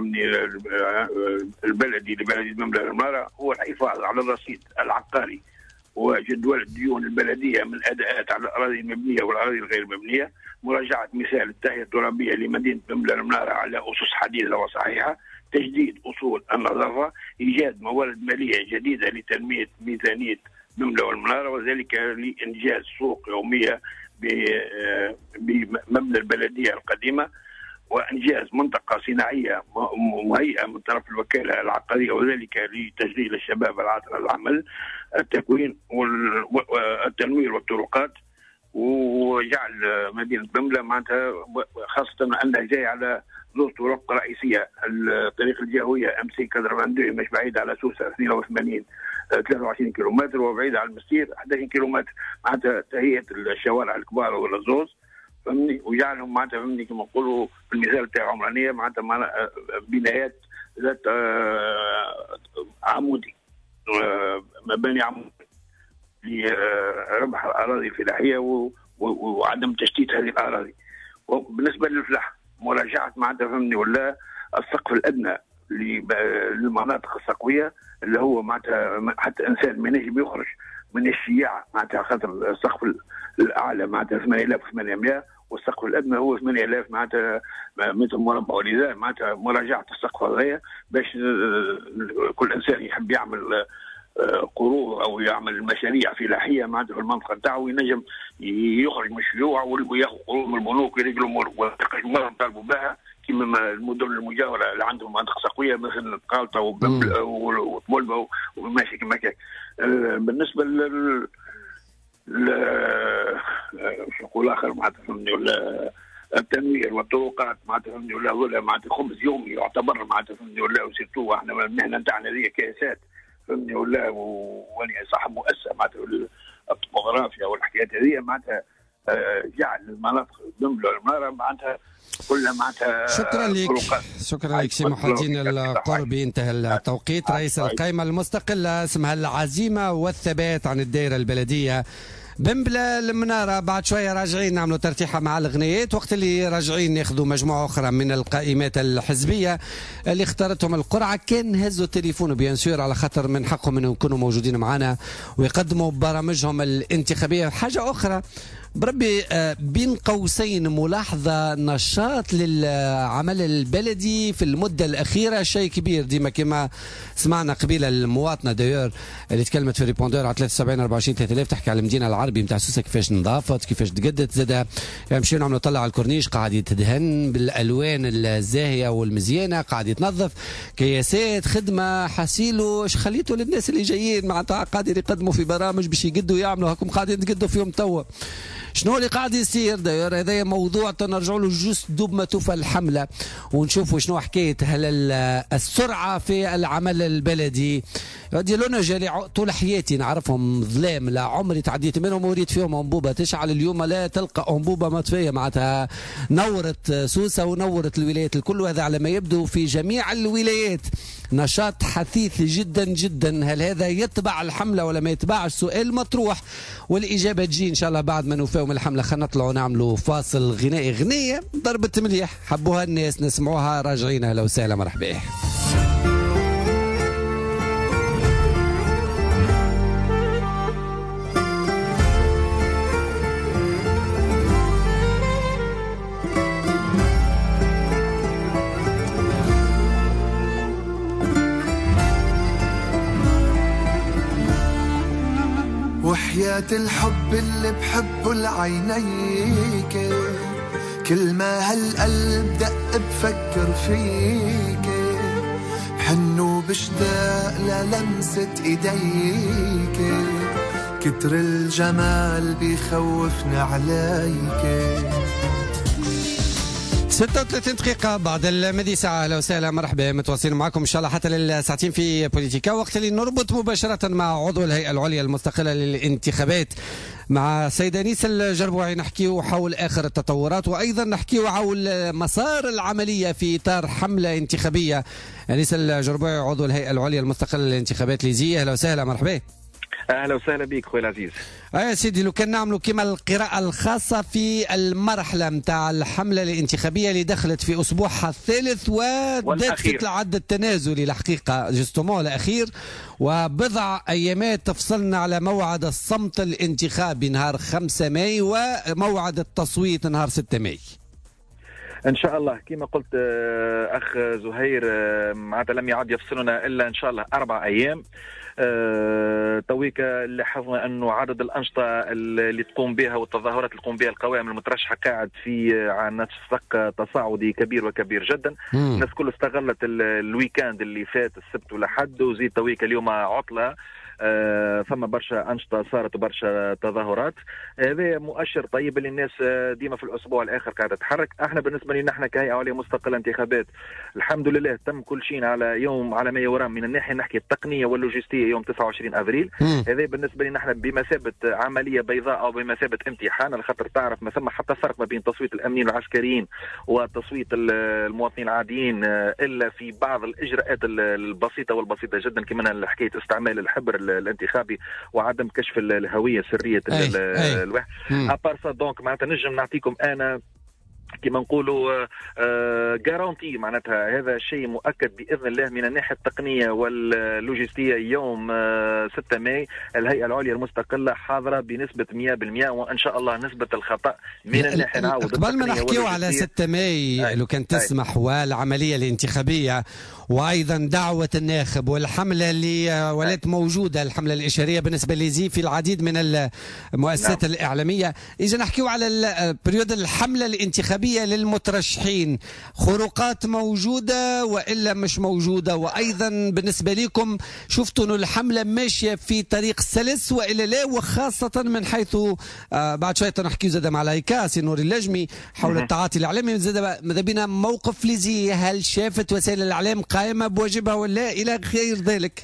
البلدي لبلدية بنبلة المنارة هو الحفاظ على الرصيد العقاري وجدول الديون البلديه من اداءات على الاراضي المبنيه والاراضي الغير مبنيه، مراجعه مثال التهيئه الترابيه لمدينه بنبلة المنارة على اسس حديثه وصحيحه، تجديد اصول النظافه، ايجاد موارد ماليه جديده لتنميه ميزانيه بنبلة والمنارة، وذلك لانجاز سوق يوميه بمبنى البلديه القديمه، وانجاز منطقه صناعيه مهيئه من طرف الوكاله العقاريه، وذلك لتشغيل الشباب العاطل العمل، التكوين والتنوير والطرقات، وجعل مدينه بنبلة معناتها خاصه انها جايه على ذو طرق رئيسيه، الطريق الجهويه ام سي كادرفاندوي مش بعيد على سوسه اثنين وثمانين ثلاثة وعشرين كيلومتر، وبعيد على المسير أحد عشر كيلومتر، معناتها تهيئه الشوارع الكبار والزوز فهمني، وجعلهم معناتها فهمني كما نقولوا في المثال تاع عمرانيه معناتها بنايات ذات عمودي، مباني عمودي لربح الاراضي الفلاحيه وعدم تشتيت هذه الاراضي. وبالنسبه للفلاح مراجعه معناتها فهمني ولا السقف الادنى للمناطق السقويه اللي هو معناتها حتى انسان ما ينجم يخرج من الشياعه معناتها خاطر السقف الاعلى معناتها ثمانية آلاف وثمانمائة والسقف الادنى هو ثمانية آلاف معناتها متر مربع، ولذا معناتها مراجعه السقف هذايا باش كل انسان يحب يعمل قروض او يعمل مشاريع فلاحيه معناتها في المنطقه نتاعو ينجم يخرج من الشيوع وياخذ قروض من البنوك ويرجلوا امور مره نطالبوا بها كما المدن المجاوره اللي عندهم مناطق سقويه مثل قالطه وطبلبه وماشي كما هكاك. بالنسبه لل شو نقول اخر معناتها فهمني ولا التنوير والطرقات معناتها فهمني ولا ولا معناتها خبز يومي يعتبر معناتها فهمني ولا وسيرتو احنا المهنه نتاعنا هذه كاسات فهمني ولا وانا صاحب مؤسسه معناتها الطبوغرافيا والحكايات هذه معناتها جعل المناطق بنبلة والمنارة معناتها كلها معناتها. شكرا لك شكرا لك سي محي الدين القربي. انتهى التوقيت. رئيس القائمة المستقلة اسمها العزيمة والثبات عن الدائرة البلدية بنبلة المنارة. بعد شوية راجعين نعملوا ترتيحة مع الغنيات، وقت اللي راجعين ناخذوا مجموعة أخرى من القائمات الحزبية اللي اختارتهم القرعة. كان هزوا التليفون بيان سور على خاطر من حقهم انهم يكونوا موجودين معنا ويقدموا برامجهم الانتخابية. حاجة أخرى بربي بين قوسين ملاحظة نشاط للعمل البلدي في المدة الأخيرة شيء كبير. ديما كما سمعنا قبيلة المواطنة دايور اللي تكلمت في ريبوندور على ثلاثة وسبعين أربعة وعشرين ثلاثة آلاف تحكي على المدينة العربي نتاع سوسة كيفاش نضافت كيفاش تجدد زادها. يعني مشينا نعملوا طلع على الكورنيش قاعد يتدهن بالألوان الزاهية والمزيانة، قاعد يتنظف كياسات خدمة حسيلو. اش خليتوا للناس اللي جايين معناتها قاعدين يقدموا في برامج باش يقدوا يعملوا هاكم قاعدين تقدوا فيهم توا. شنو اللي قاعد يصير داير؟ هذا موضوع تنرجعوا له جوست دوب ما توفى الحمله ونشوفوا شنو حكايه هل السرعه في العمل البلدي. ديالو انا جالي طول حياتي نعرفهم ظلام، لا عمري تعديت منهم وريت فيهم انبوبه تشعل. اليوم لا تلقى انبوبه مطفيه معناتها نورت سوسه ونورت الولايات الكل، وهذا على ما يبدو في جميع الولايات. نشاط حثيث جدا جدا. هل هذا يتبع الحمله ولا ما يتبعش؟ سؤال مطروح والاجابه تجي ان شاء الله بعد ما نوفاو من الحمله. خلينا نطلعوا نعملوا فاصل غنائي، غنيه ضربه مليح حبوها الناس نسمعوها راجعين. اهلا وسهلا مرحبا. وحياة الحب اللي بحبه لعينيك، كل ما هالقلب دق بفكر فيك، بحن وبشتاق للمسة ايديك، كتر الجمال بيخوفني عليك. ستة وثلاثين دقيقة بعد المدي ساعة. أهلا وسهلا مرحبا، متواصلين معكم إن شاء الله حتى للساعتين في بوليتيكا، وقت اللي نربط مباشرة مع عضو الهيئة العليا المستقلة للانتخابات مع سيدة أنيسة الجربوعي، نحكيو حول آخر التطورات وأيضا نحكيو حول مسار العملية في إطار حملة انتخابية. أنيسة الجربوعي عضو الهيئة العليا المستقلة للانتخابات ليزية، أهلا وسهلا مرحبا. اهلا وسهلا بك خويا العزيز. اه سيدي، لو كان نعملوا كما القراءة الخاصة في المرحلة نتاع الحملة الانتخابية اللي دخلت في أسبوعها الثالث ودات في العد التنازلي الحقيقة جستمون الأخير، وبضع أيامات تفصلنا على موعد الصمت الانتخابي نهار خمسة ماي وموعد التصويت نهار ستة ماي. ان شاء الله كما قلت اخ زهير، معناتها لم يعد يفصلنا الا ان شاء الله اربع ايام. أه تويكا لاحظنا انه عدد الانشطه اللي تقوم بها والتظاهرات اللي تقوم بها القوائم المترشحه قاعد في على نسق تصاعدي كبير وكبير جدا. الناس كل استغلت الويكاند اللي فات السبت والاحد، وزيد تويكا اليوم عطله. آه فما برشا أنشطة صارت وبرشا تظاهرات. هذا آه مؤشر طيب اللي الناس آه ديما في الأسبوع الآخر قاعدة تتحرك. احنا بالنسبة لنا احنا كهيئة عليا مستقلة انتخابات الحمد لله تم كل شيء على يوم على ما يرام من الناحية نحكي التقنية واللوجستية يوم تسعة وعشرين أفريل. هذا بالنسبة لنا احنا بمثابة عملية بيضاء أو بمثابة امتحان، على خاطر تعرف ما ثم حتى فرق ما بين تصويت الأمنيين والعسكريين وتصويت المواطنين العاديين آه إلا في بعض الإجراءات البسيطة والبسيطة جدا، كما حكاية استعمال الحبر الانتخابي وعدم كشف الهويه سريه الواحد. ابارسا دونك معناتها نجم نعطيكم انا كما نقولوا جارانتي، معناتها هذا شيء مؤكد باذن الله من الناحيه التقنيه واللوجستيه. يوم ستة ماي الهيئه العليا المستقله حاضره بنسبه مئة بالمئة، وان شاء الله نسبه الخطا من الناحيه نعاود قبل ما نحكيو على ستة ماي لو كان تسمح والعمليه الانتخابيه وايضا دعوه الناخب والحمله اللي ولات موجوده، الحمله الاشاريه بالنسبه لزي في العديد من المؤسسات نعم. الاعلاميه. اذا نحكيو على بريود الحمله الانتخابيه للمترشحين، خروقات موجودة وإلا مش موجودة؟ وأيضا بالنسبة لكم شفتوا أن الحملة ماشية في طريق سلس وإلا لا؟ وخاصة من حيث آه بعد شوية نحكي زاد مع لايكا سي نور اللجمي حول التعاطي الإعلامي، زاد ماذا بينا موقف ليزي، هل شافت وسائل الإعلام قائمة بواجبها ولا إلى غير ذلك؟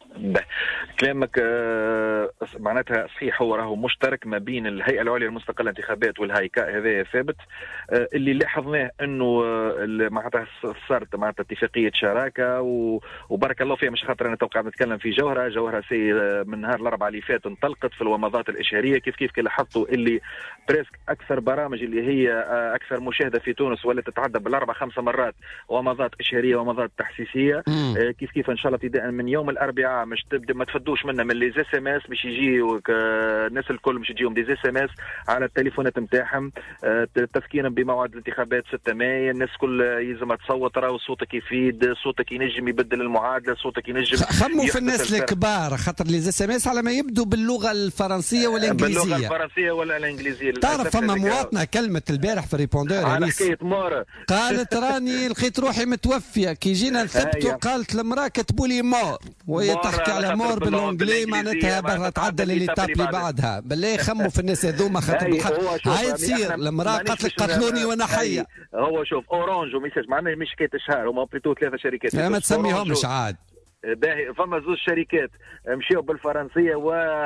كلامك معناتها صحيح، هو راهو مشترك ما بين الهيئه العليا المستقله للانتخابات والهيكاء، هذا ثابت. اللي لاحظناه انه معناتها صارت معناتها اتفاقيه شراكه وبارك الله فيها، مش خاطر انا تو قاعد نتكلم في جوهره جوهره سي من نهار الاربعاء اللي فات انطلقت في الومضات الاشهاريه. كيف كيف لاحظتوا اللي بريسك اكثر برامج اللي هي اكثر مشاهده في تونس ولا تتعدى بالاربع خمسه مرات ومضات اشهاريه ومضات تحسيسيه. كيف كيف ان شاء الله ابتداء من يوم الاربعاء مش تبدا ما تفدوش منا من لي اس ام اس باش يجي الناس الكل مش يجيهم دي اس ام اس على التليفونات نتاعهم تذكيرا بموعد الانتخابات ستة ماي. الناس كل يلزم تصوت، راهو صوتك يفيد، صوتك ينجم يبدل المعادله، صوتك ينجم. خموا في الناس الكبار خاطر لي اس ام اس على ما يبدو باللغه الفرنسيه والانجليزيه، باللغه الفرنسيه ولا الانجليزيه. تعرف فما مواطنه كلمه البارح في الريبوندور على حكايه مور قالت راني لقيت روحي متوفيه، كي جينا نثبتوا قالت المراه كتبوا لي مور وهي تحت تحكي على مور بالانجلي معناتها برا تعدل اللي تاب اللي بعدها. بالله خموا في الناس هذوما خاطر هاي تصير المراه قالت لك قتلوني وانا حيه. هو شوف اورانج وميساج معناها مش حكايه الشهر، هما بليتو ثلاثه شركات ما تسميهمش عاد. باهي فما زوج شركات مشيوا بالفرنسيه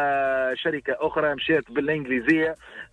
وشركه اخرى مشيت بالانجليزيه.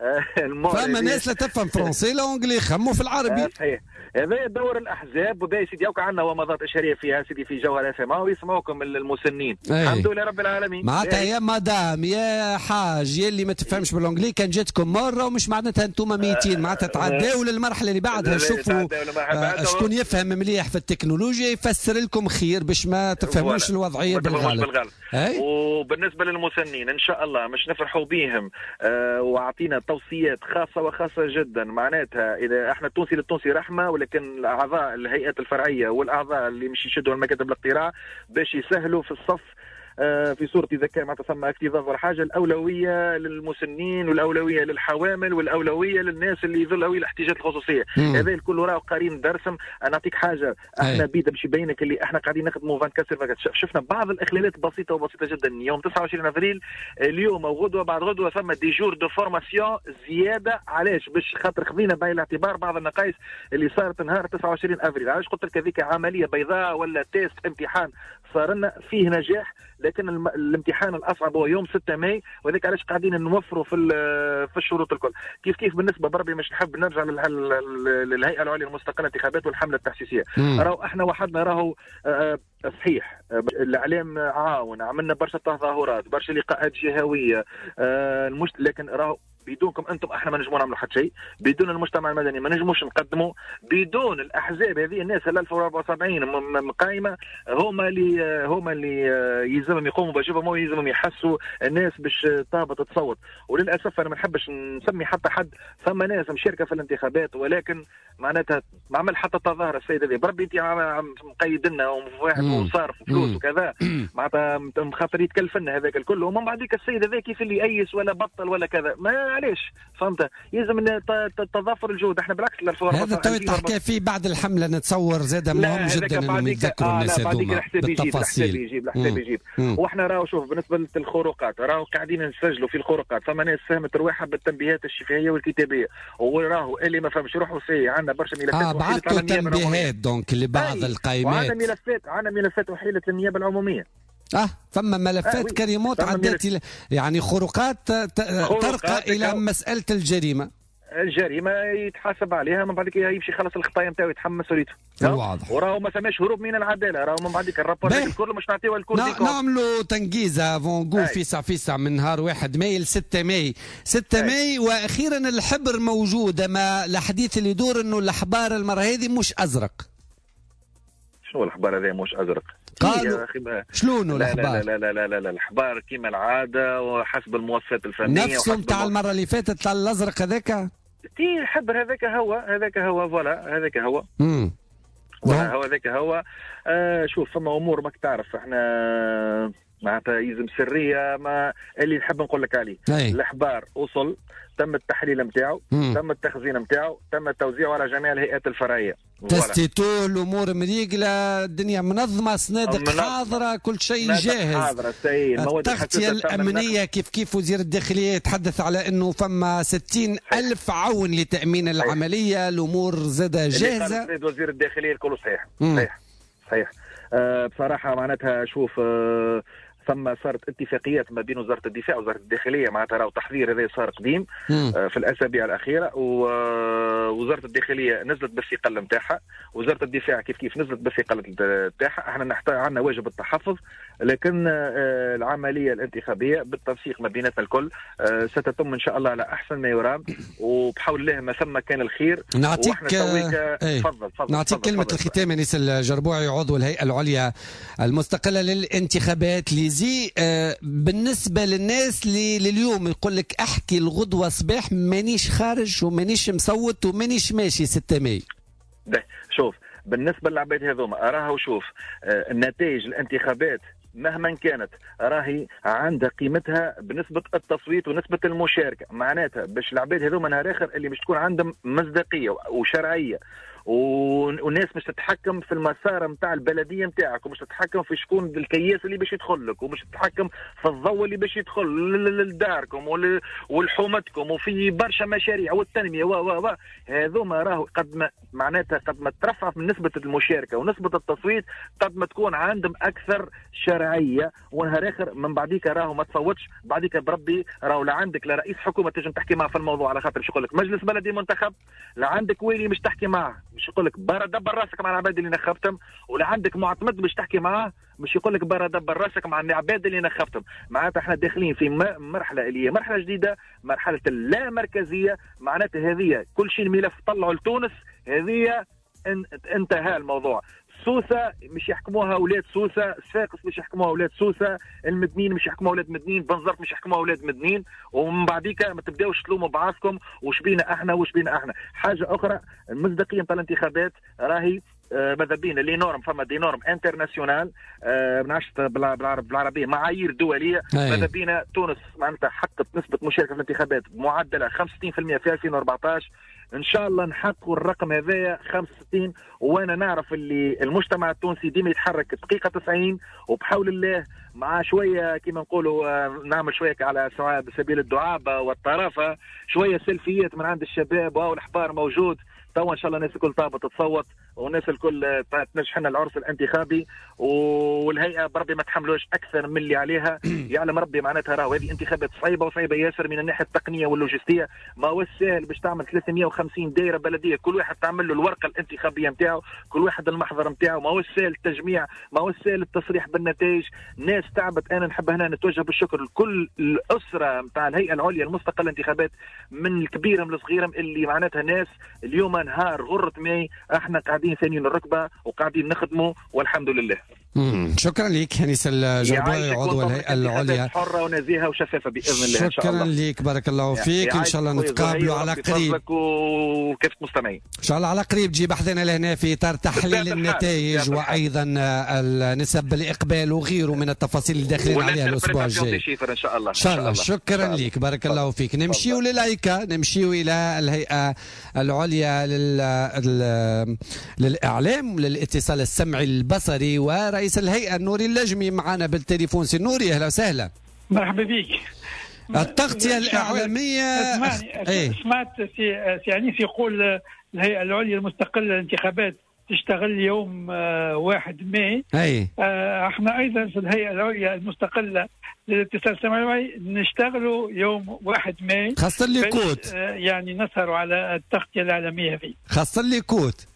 فما ناس لا تفهم فرنسي لا انجلي خموا في العربي. صحيح هذا دور الاحزاب. وباهي سيدي اوك عندنا ومضات اشهريه فيها سيدي في جوهر اف ام ويسمعوكم المسنين. الحمد لله رب العالمين. معناتها يا مدام يا حاج يا اللي ما تفهمش بالانجلي كان جاتكم مره ومش معناتها انتم ميتين، معناتها تعداو للمرحله اللي بعدها. شوفوا شكون يفهم مليح في التكنولوجيا يفسر لكم خير باش ما تفهموا مش الوضعيه بالغلط. وبالنسبه للمسنين ان شاء الله مش نفرحوا بهم آه واعطينا توصيات خاصه وخاصه جدا. معناتها اذا احنا التونسي للتونسي رحمه، ولكن الاعضاء الهيئات الفرعيه والاعضاء اللي مش يشدوا المكاتب الاقتراع باش يسهلوا في الصف في صورة إذا كان ما تسمى اكتظاظ ولا حاجة، الأولوية للمسنين والأولوية للحوامل والأولوية للناس اللي ذوي الاحتياجات الخصوصية. هذا الكل راه قارين درسم. أنا أعطيك حاجة احنا بيدا باش يبينك اللي احنا قاعدين نخدموا أربعة وعشرين ساعة. شفنا بعض الإخلالات بسيطة وبسيطة جدا. يوم تسعة وعشرين أفريل اليوم أو غدوة بعد غدوة ثم دي جور دو فورماسيون زيادة. علاش؟ باش خاطر خذينا بعين الاعتبار بعض النقائص اللي صارت نهار تسعة وعشرين أفريل. علاش قلت لك هذيك عملية بيضاء ولا تيست امتحان صار لنا فيه نجاح، لكن الامتحان الاصعب هو يوم ستة ماي. وذلك علاش قاعدين نوفروا في في الشروط الكل. كيف كيف بالنسبه بربي مش نحب نرجع للهيئه العليا للمستقله الانتخابات والحمله التحسيسيه. راهو احنا وحدنا راهو صحيح الاعلام عاون، عملنا برشا تظاهرات برشا لقاءات جهويه المش... لكن راهو بدونكم انتم احنا ما نجموا نعملوا حتى شيء. بدون المجتمع المدني ما نجموش نقدموا. بدون الاحزاب هذه الناس ال ألف وأربعة وسبعين قائمه هما اللي هما اللي يلزمهم يقوموا بواجبهم ويلزمهم يحسوا الناس باش تهبط تصوت. وللاسف انا ما نحبش نسمي حتى حد. ثم ناس مشاركه في الانتخابات ولكن معناتها ما عمل حتى تظاهره. السيد هذه بربي انت مقيد لنا وواحد وصارف فلوس وكذا معناتها خاطر يتكلف لنا هذاك الكل. ومن بعديك السيد هذا كيف اللي يأيس ولا بطل ولا كذا. ما علاش فهمت؟ يلزم تضافر الجهود. احنا بالعكس هذا تو تحكي فيه بعد الحمله نتصور زاد مهم جدا انهم يتذكروا الناس هذوما بالتفاصيل. يجيب الحساب يجيب. واحنا راهو شوف بالنسبه للخروقات راهو قاعدين نسجلوا في الخروقات. فما ناس ساهمت رواحها بالتنبيهات الشفهيه والكتابيه. وراهو اللي ما فهمش روحوا سي عندنا برشا ملفات اه بعثوا تنبيهات دونك لبعض القائمات. وعندنا ملفات عندنا ملفات وحيله للنيابه العموميه. اه فما ملفات آه كريمات عدات يعني خروقات ترقى الى مساله الجريمه. الجريمه يتحاسب عليها من بعد كده يمشي خلص الخطايا نتاعو يتحمل مسؤوليته. واضح. وراهو ما فماش هروب من العداله. راهو من بعد الرابور الكل مش نعطيوه الكل. نعملوا تنجيزه فونغو فيسع فيسع من نهار واحد ماي ل ستة ماي ستة ماي. واخيرا الحبر موجوده. ما الحديث اللي يدور انه الاحبار المره هذه مش ازرق. شنو الاحبار هذا مش ازرق؟ قالوا شلون الاحبار؟ لا لا لا لا لا, لا الاحبار كيما العاده وحسب المواصفات الفنيه نفسهم تاع المره اللي فاتت تاع الازرق هذاك. تي الحبر هذاك هو هذاك هو فوالا هذاك هو امم هو هذاك هو. آه شوف فما امور ماك تعرف احنا معناتها يلزم سريه ما اللي نحب نقول لك عليه. الاحبار وصل تم التحليل نتاعو تم التخزين نتاعو تم التوزيع على جميع الهيئات الفرعيه. تستيتو الامور مريقله الدنيا منظمه صنادق حاضره كل شيء جاهز. حاضره سي التغطيه الامنيه كيف كيف وزير الداخليه يتحدث على انه فما ستين ألف عون لتامين العمليه. الامور زاده جاهزه. وزير الداخليه الكل صحيح صحيح صحيح. أه بصراحه معناتها شوف أه ثم صارت اتفاقيات ما بين وزاره الدفاع ووزاره الداخليه معناتها راهو تحضير هذا صار قديم آه في الاسابيع الاخيره. ووزاره الداخليه نزلت بالثقل نتاعها. وزاره الدفاع كيف كيف نزلت بالثقل نتاعها. احنا نحتاج عندنا واجب التحفظ لكن آه العمليه الانتخابيه بالتنسيق ما بيناتنا الكل آه ستتم ان شاء الله على احسن ما يرام. وبحول الله ما ثم كان الخير. نعطيك ايه. فضل فضل نعطيك فضل كلمه فضل الختام انيس الجربوعي عضو الهيئه العليا المستقله للانتخابات ليزي. آه بالنسبه للناس اللي لليوم يقول لك احكي الغدوه صباح مانيش خارج ومانيش مصوت ومانيش ماشي ستة ماي. ده شوف بالنسبه للعباد هذوما راهو شوف آه النتائج الانتخابات مهما كانت راهي عندها قيمتها بنسبه التصويت ونسبه المشاركه. معناتها باش العباد هذوما نهار اخر اللي باش تكون عندهم مصداقيه وشرعيه والناس مش تتحكم في المسار نتاع البلديه نتاعك، ومش تتحكم في شكون الكياس اللي باش يدخل لك، ومش تتحكم في الضوء اللي باش يدخل لداركم ولحومتكم، وفي برشا مشاريع والتنميه و و و هذوما راهو قد ما معناتها قد ما ترفع من نسبه المشاركه ونسبه التصويت قد ما تكون عندهم اكثر شرعيه، ونهار اخر من بعديك راهو ما تصوتش بعديك بربي راهو لا عندك لا رئيس حكومه تنجم تحكي معه في الموضوع، على خاطر مش يقول لك مجلس بلدي منتخب، لا عندك ويلي مش تحكي معه مش يقول لك برا دبر راسك مع العباد اللي نخفتهم، ولا عندك معتمد مش تحكي معاه مش يقول لك برا دبر راسك مع العباد اللي نخفتهم. معناتها احنا داخلين في مرحله اللي هي مرحله جديده، مرحله اللامركزيه، معناتها هذه كل شيء الملف طلعوا لتونس، هذه انتهى الموضوع. سوسه مش يحكموها اولاد سوسه، صفاقس مش يحكموها اولاد سوسه، المدنيين مش يحكموها اولاد مدنيين، بنزرت مش يحكموها اولاد مدنيين، ومن بعديك ما تبداوش تلوموا بعضكم وش بينا احنا وش بينا احنا. حاجه اخرى المصداقيه نتاع الانتخابات راهي آه ماذا بينا لي نورم، فما دي نورم انترناسيونال آه بنعرفش بالعرب بالعربيه معايير دوليه، ماذا بينا تونس معناتها حققت نسبه مشاركه في الانتخابات معدله خمسة وستين بالمئة في ألفين وأربعطاش، ان شاء الله نحققوا الرقم هذايا خمسة وستين، وانا نعرف اللي المجتمع التونسي ديما يتحرك دقيقه تسعين، وبحول الله مع شويه كما نقولوا نعمل شويه على سبيل الدعابه والطرافه، شويه سيلفيات من عند الشباب والاحبار موجود، توا ان شاء الله الناس الكل طابه تصوت، والناس الكل تنجح لنا العرس الانتخابي، والهيئه بربي ما تحملوش اكثر من اللي عليها، يعلم ربي معناتها راهو هذه انتخابات صعيبه وصعيبه ياسر من الناحيه التقنيه واللوجستيه، ما هو سهل باش تعمل ثلاثمئة وخمسين دائره بلديه كل واحد تعمل له الورقه الانتخابيه نتاعو، كل واحد المحضر نتاعو، ما هو سهل التجميع، ما هو سهل التصريح بالنتائج، ناس تعبت. انا نحب هنا نتوجه بالشكر لكل الاسره نتاع الهيئه العليا المستقله للانتخابات من الكبيرهم للصغيرهم، اللي معناتها ناس اليوم نهار غرة ماي احنا قاعدين ثانيين الركبه وقاعدين نخدموا والحمد لله. امم شكرا لك هنيس الجربوي عضو الهيئه العليا، حره ونزيهه وشفافه باذن الله. شكرا لك بارك الله فيك، ان شاء الله نتقابلوا على قريب وكافه مستمعين ان شاء الله على قريب. تجي بحثنا لهنا في اطار تحليل النتائج وايضا النسب الاقبال وغيره من التفاصيل اللي داخلين عليها الاسبوع الجاي ان شاء الله. ان شاء الله شكرا لك بارك الله فيك. نمشيو للايكا، نمشيو الى الهيئه العليا للاعلام للاتصال السمعي البصري، ورئيس رئيس الهيئة نوري اللجمي معنا بالتليفون. سي نوري اهلا وسهلا. مرحبا بك. التغطية الإعلامية اسمعني ايه؟ سمعت سي عنيف يقول الهيئة العليا المستقلة للانتخابات تشتغل يوم واحد ماي. اي اه احنا ايضا في الهيئة العليا المستقلة للاتصال السمعي نشتغلوا يوم واحد ماي، خاصة لي كوت اه يعني نسهروا على التغطية الإعلامية فيه، خاصة لي كوت.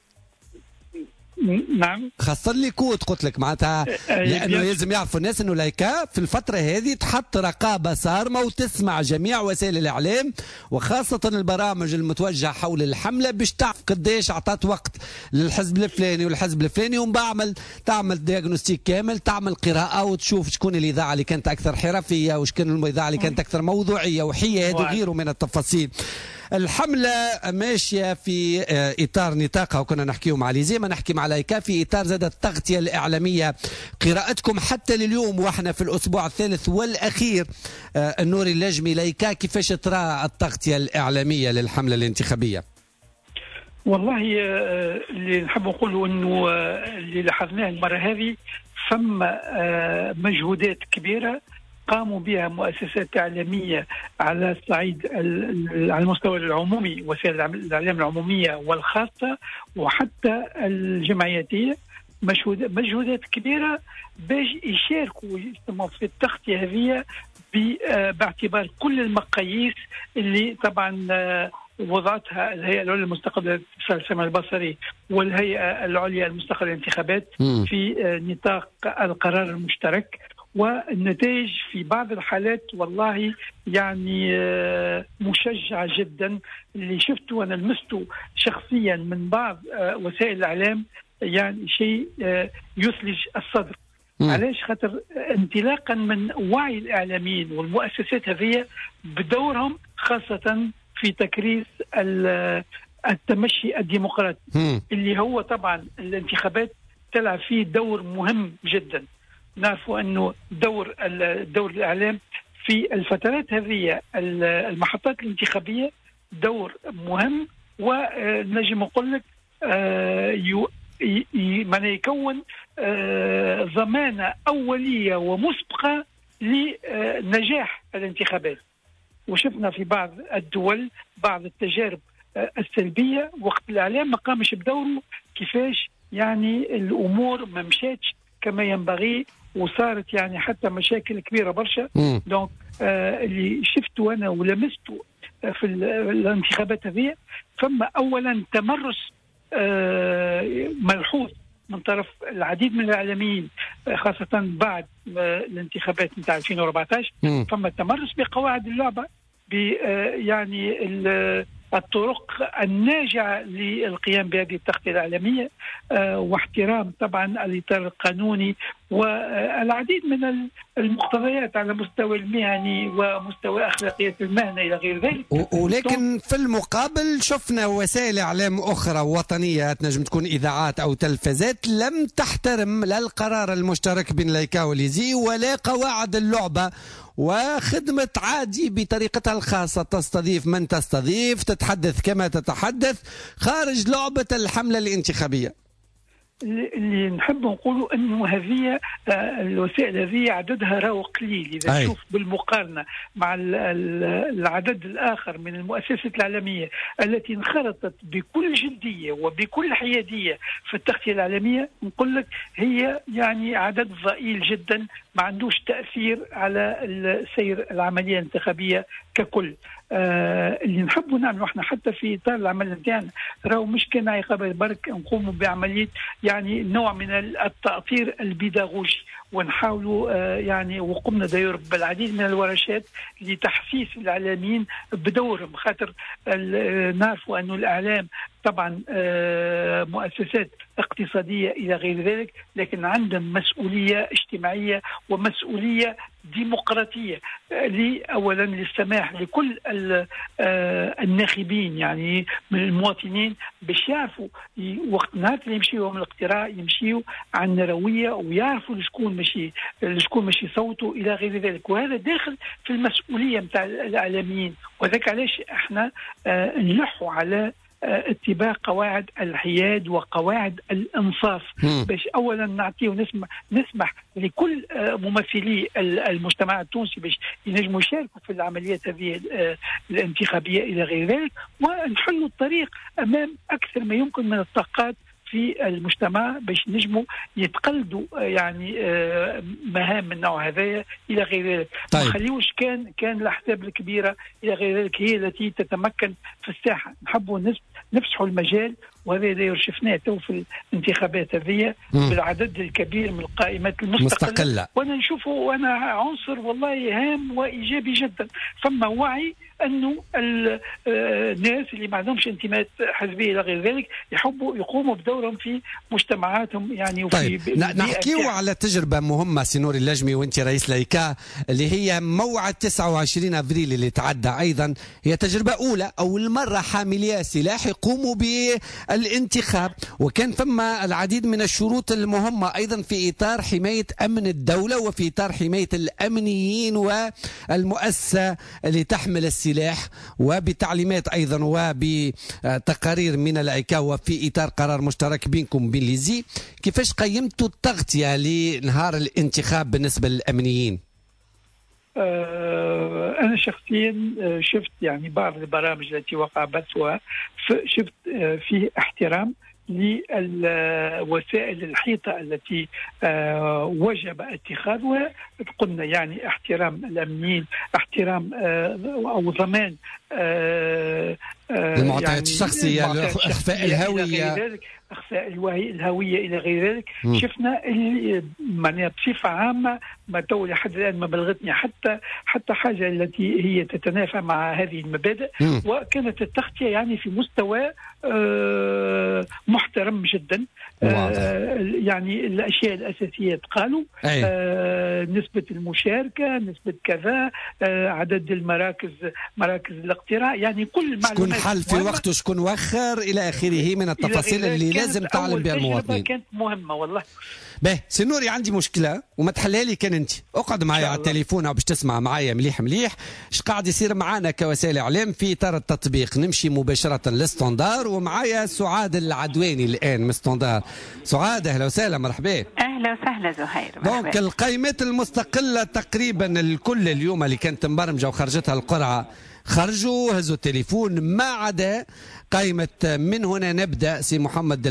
نعم خاصة لي كود قلت لك معناتها، لانه لازم يعرفوا الناس انه لايكا في الفتره هذه تحط رقابه صارمه وتسمع جميع وسائل الاعلام، وخاصه البرامج المتوجهه حول الحمله، باش تعرف قديش اعطت وقت للحزب الفلاني والحزب الفلاني، ومن بعمل تعمل دياغنوستيك كامل، تعمل قراءه وتشوف شكون الاذاعه اللي كانت اكثر حرفيه وشكون الاذاعه اللي كانت اكثر موضوعيه وحياد وغيره من التفاصيل. الحملة ماشية في إطار نطاقها، وكنا نحكيه مع ليزي ما نحكي مع لايكا في إطار زاد التغطية الإعلامية. قراءتكم حتى لليوم وإحنا في الأسبوع الثالث والأخير النوري اللجمي لايكا، كيفاش ترى التغطية الإعلامية للحملة الانتخابية؟ والله اللي نحب نقوله أنه اللي لاحظناه المرة هذه فما مجهودات كبيرة قاموا بها مؤسسات إعلامية على الصعيد على المستوى العمومي، وسائل الإعلام العمومية والخاصة وحتى الجمعياتية، مجهودات كبيرة باش يشاركوا في التغطية هذه باعتبار كل المقاييس اللي طبعا وضعتها الهيئة العليا المستقلة للاتصال السمعي البصري والهيئة العليا المستقلة للانتخابات في نطاق القرار المشترك. والنتائج في بعض الحالات والله يعني مشجعة جدا، اللي شفته وأنا لمسته شخصيا من بعض وسائل الإعلام يعني شيء يثلج الصدر. علاش؟ خاطر انطلاقا من وعي الإعلاميين والمؤسسات هذه بدورهم خاصة في تكريس التمشي الديمقراطي اللي هو طبعا الانتخابات تلعب فيه دور مهم جدا. نعرفوا أنه دور دور الإعلام في الفترات هذه المحطات الانتخابية دور مهم، ونجم أقول لك من يكون ضمانة أولية ومسبقة لنجاح الانتخابات. وشفنا في بعض الدول بعض التجارب السلبية وقت الإعلام ما قامش بدوره، كيفاش يعني الأمور ما مشاتش كما ينبغي وصارت يعني حتى مشاكل كبيرة برشا. دونك آه اللي شفته أنا ولمسته في الانتخابات هذه، فما أولا تمرس آه ملحوظ من طرف العديد من الإعلاميين خاصة بعد الانتخابات نتاع ألفين وأربعطاش. فما تمرس بقواعد اللعبة، ب يعني الطرق الناجعة للقيام بهذه التغطية الإعلامية، واحترام طبعا الإطار القانوني والعديد من المقتضيات على مستوى المهني ومستوى أخلاقية المهنة إلى غير ذلك. ولكن في المقابل شفنا وسائل إعلام أخرى وطنية تنجم تكون إذاعات أو تلفزات لم تحترم لا القرار المشترك بين لايكا وليزي ولا قواعد اللعبة، وخدمة عادي بطريقتها الخاصة، تستضيف من تستضيف، تتحدث كما تتحدث خارج لعبة الحملة الانتخابية. اللي نحب نقوله انه هذه الوسائل هذه عددها راهو قليل اذا تشوف بالمقارنه مع العدد الاخر من المؤسسات الاعلاميه التي انخرطت بكل جديه وبكل حياديه في التغطيه الاعلاميه. نقول لك هي يعني عدد ضئيل جدا، ما عندوش تاثير على سير العمليه الانتخابيه ككل. آه اللي نحبوا نعملوا احنا حتى في اطار العمل نتاعنا راهو مش كان عقاب برك نقوموا بعمليه يعني نوع من التأطير البيداغوجي، ونحاولوا آه يعني وقمنا داير بالعديد من الورشات لتحسيس الاعلاميين بدورهم، خاطر نعرفوا انه الاعلام طبعا آه مؤسسات اقتصاديه الى غير ذلك، لكن عندهم مسؤوليه اجتماعيه ومسؤوليه ديمقراطيه، لي اولا للسماح لكل الناخبين يعني من المواطنين باش يعرفوا وقت نهار اللي يمشيوا من الاقتراع يمشيوا عن رويه ويعرفوا شكون ماشي شكون ماشي يصوتوا الى غير ذلك، وهذا داخل في المسؤوليه نتاع الاعلاميين. وذاك علاش احنا آه نلحوا على اتباع قواعد الحياد وقواعد الانصاف، باش اولا نعطيه ونسمح نسمح لكل ممثلي المجتمع التونسي باش ينجموا يشاركوا في العمليات هذه الانتخابيه الى غير ذلك، ونحلوا الطريق امام اكثر ما يمكن من الطاقات في المجتمع باش نجموا يتقلدوا يعني مهام من النوع هذايا الى غير ذلك. طيب. ما خليوش كان كان الاحزاب الكبيره الى غير ذلك هي التي تتمكن في الساحه. نحبوا نفسحوا المجال، وهذا داير شفناه تو في الانتخابات هذه بالعدد الكبير من القائمات المستقله مستقلة. وانا نشوفه وانا عنصر والله هام وايجابي جدا. فما وعي انه الناس اللي ما عندهمش انتماءات حزبيه الى غير ذلك يحبوا يقوموا بدورهم في مجتمعاتهم يعني. وفي طيب نحكيو على تجربه مهمه سينور اللجمي وانت رئيس لايكا، اللي هي موعد تسعة وعشرين ابريل اللي تعدى، ايضا هي تجربه اولى اول مره حاملي سلاح يقوموا بالانتخاب، وكان فما العديد من الشروط المهمه ايضا في اطار حمايه امن الدوله وفي اطار حمايه الامنيين والمؤسسه اللي تحمل السلاح، وبتعليمات ايضا وبتقارير من الايكا وفي اطار قرار مشترك بينكم وبين ليزي. كيفاش قيمتوا التغطيه لنهار الانتخاب بالنسبه للامنيين؟ آه انا شخصيا شفت يعني بعض البرامج التي وقع بثها، شفت فيه احترام للوسائل الحيطة التي آه وجب اتخاذها. قلنا يعني احترام الأمنيين، احترام آه أو ضمان آه المعطيات يعني الشخصية، إخفاء الهوية، إخفاء الهوية إلى غير ذلك. شفنا معناها بصفة عامة ما تو لحد الآن ما بلغتني حتى حتى حاجة التي هي تتنافى مع هذه المبادئ، م. وكانت التغطية يعني في مستوى آه محترم جدا. آه يعني الأشياء الأساسية تقالوا، آه نسبة المشاركة، نسبة كذا، آه عدد المراكز، مراكز الاقتراع، يعني كل معلومات شكون حل في وقته، شكون وخر إلى آخره من التفاصيل اللي لازم تعلم بها المواطنين. كانت مهمة والله. باهي سنوري، عندي مشكله وما تحلها لي كان انت اقعد معايا على التليفون او باش تسمع معايا مليح مليح ايش قاعد يصير معانا كوسائل اعلام في اطار التطبيق. نمشي مباشره للستاندار ومعايا سعاد العدواني الان من ستاندار. سعاد اهلا وسهلا، مرحبا. اهلا وسهلا زهير. دونك القائمات المستقله تقريبا الكل اليوم اللي كانت مبرمجه وخرجتها القرعه خرجوا هزوا التليفون، ما عدا قائمة من هنا نبدأ. سي محمد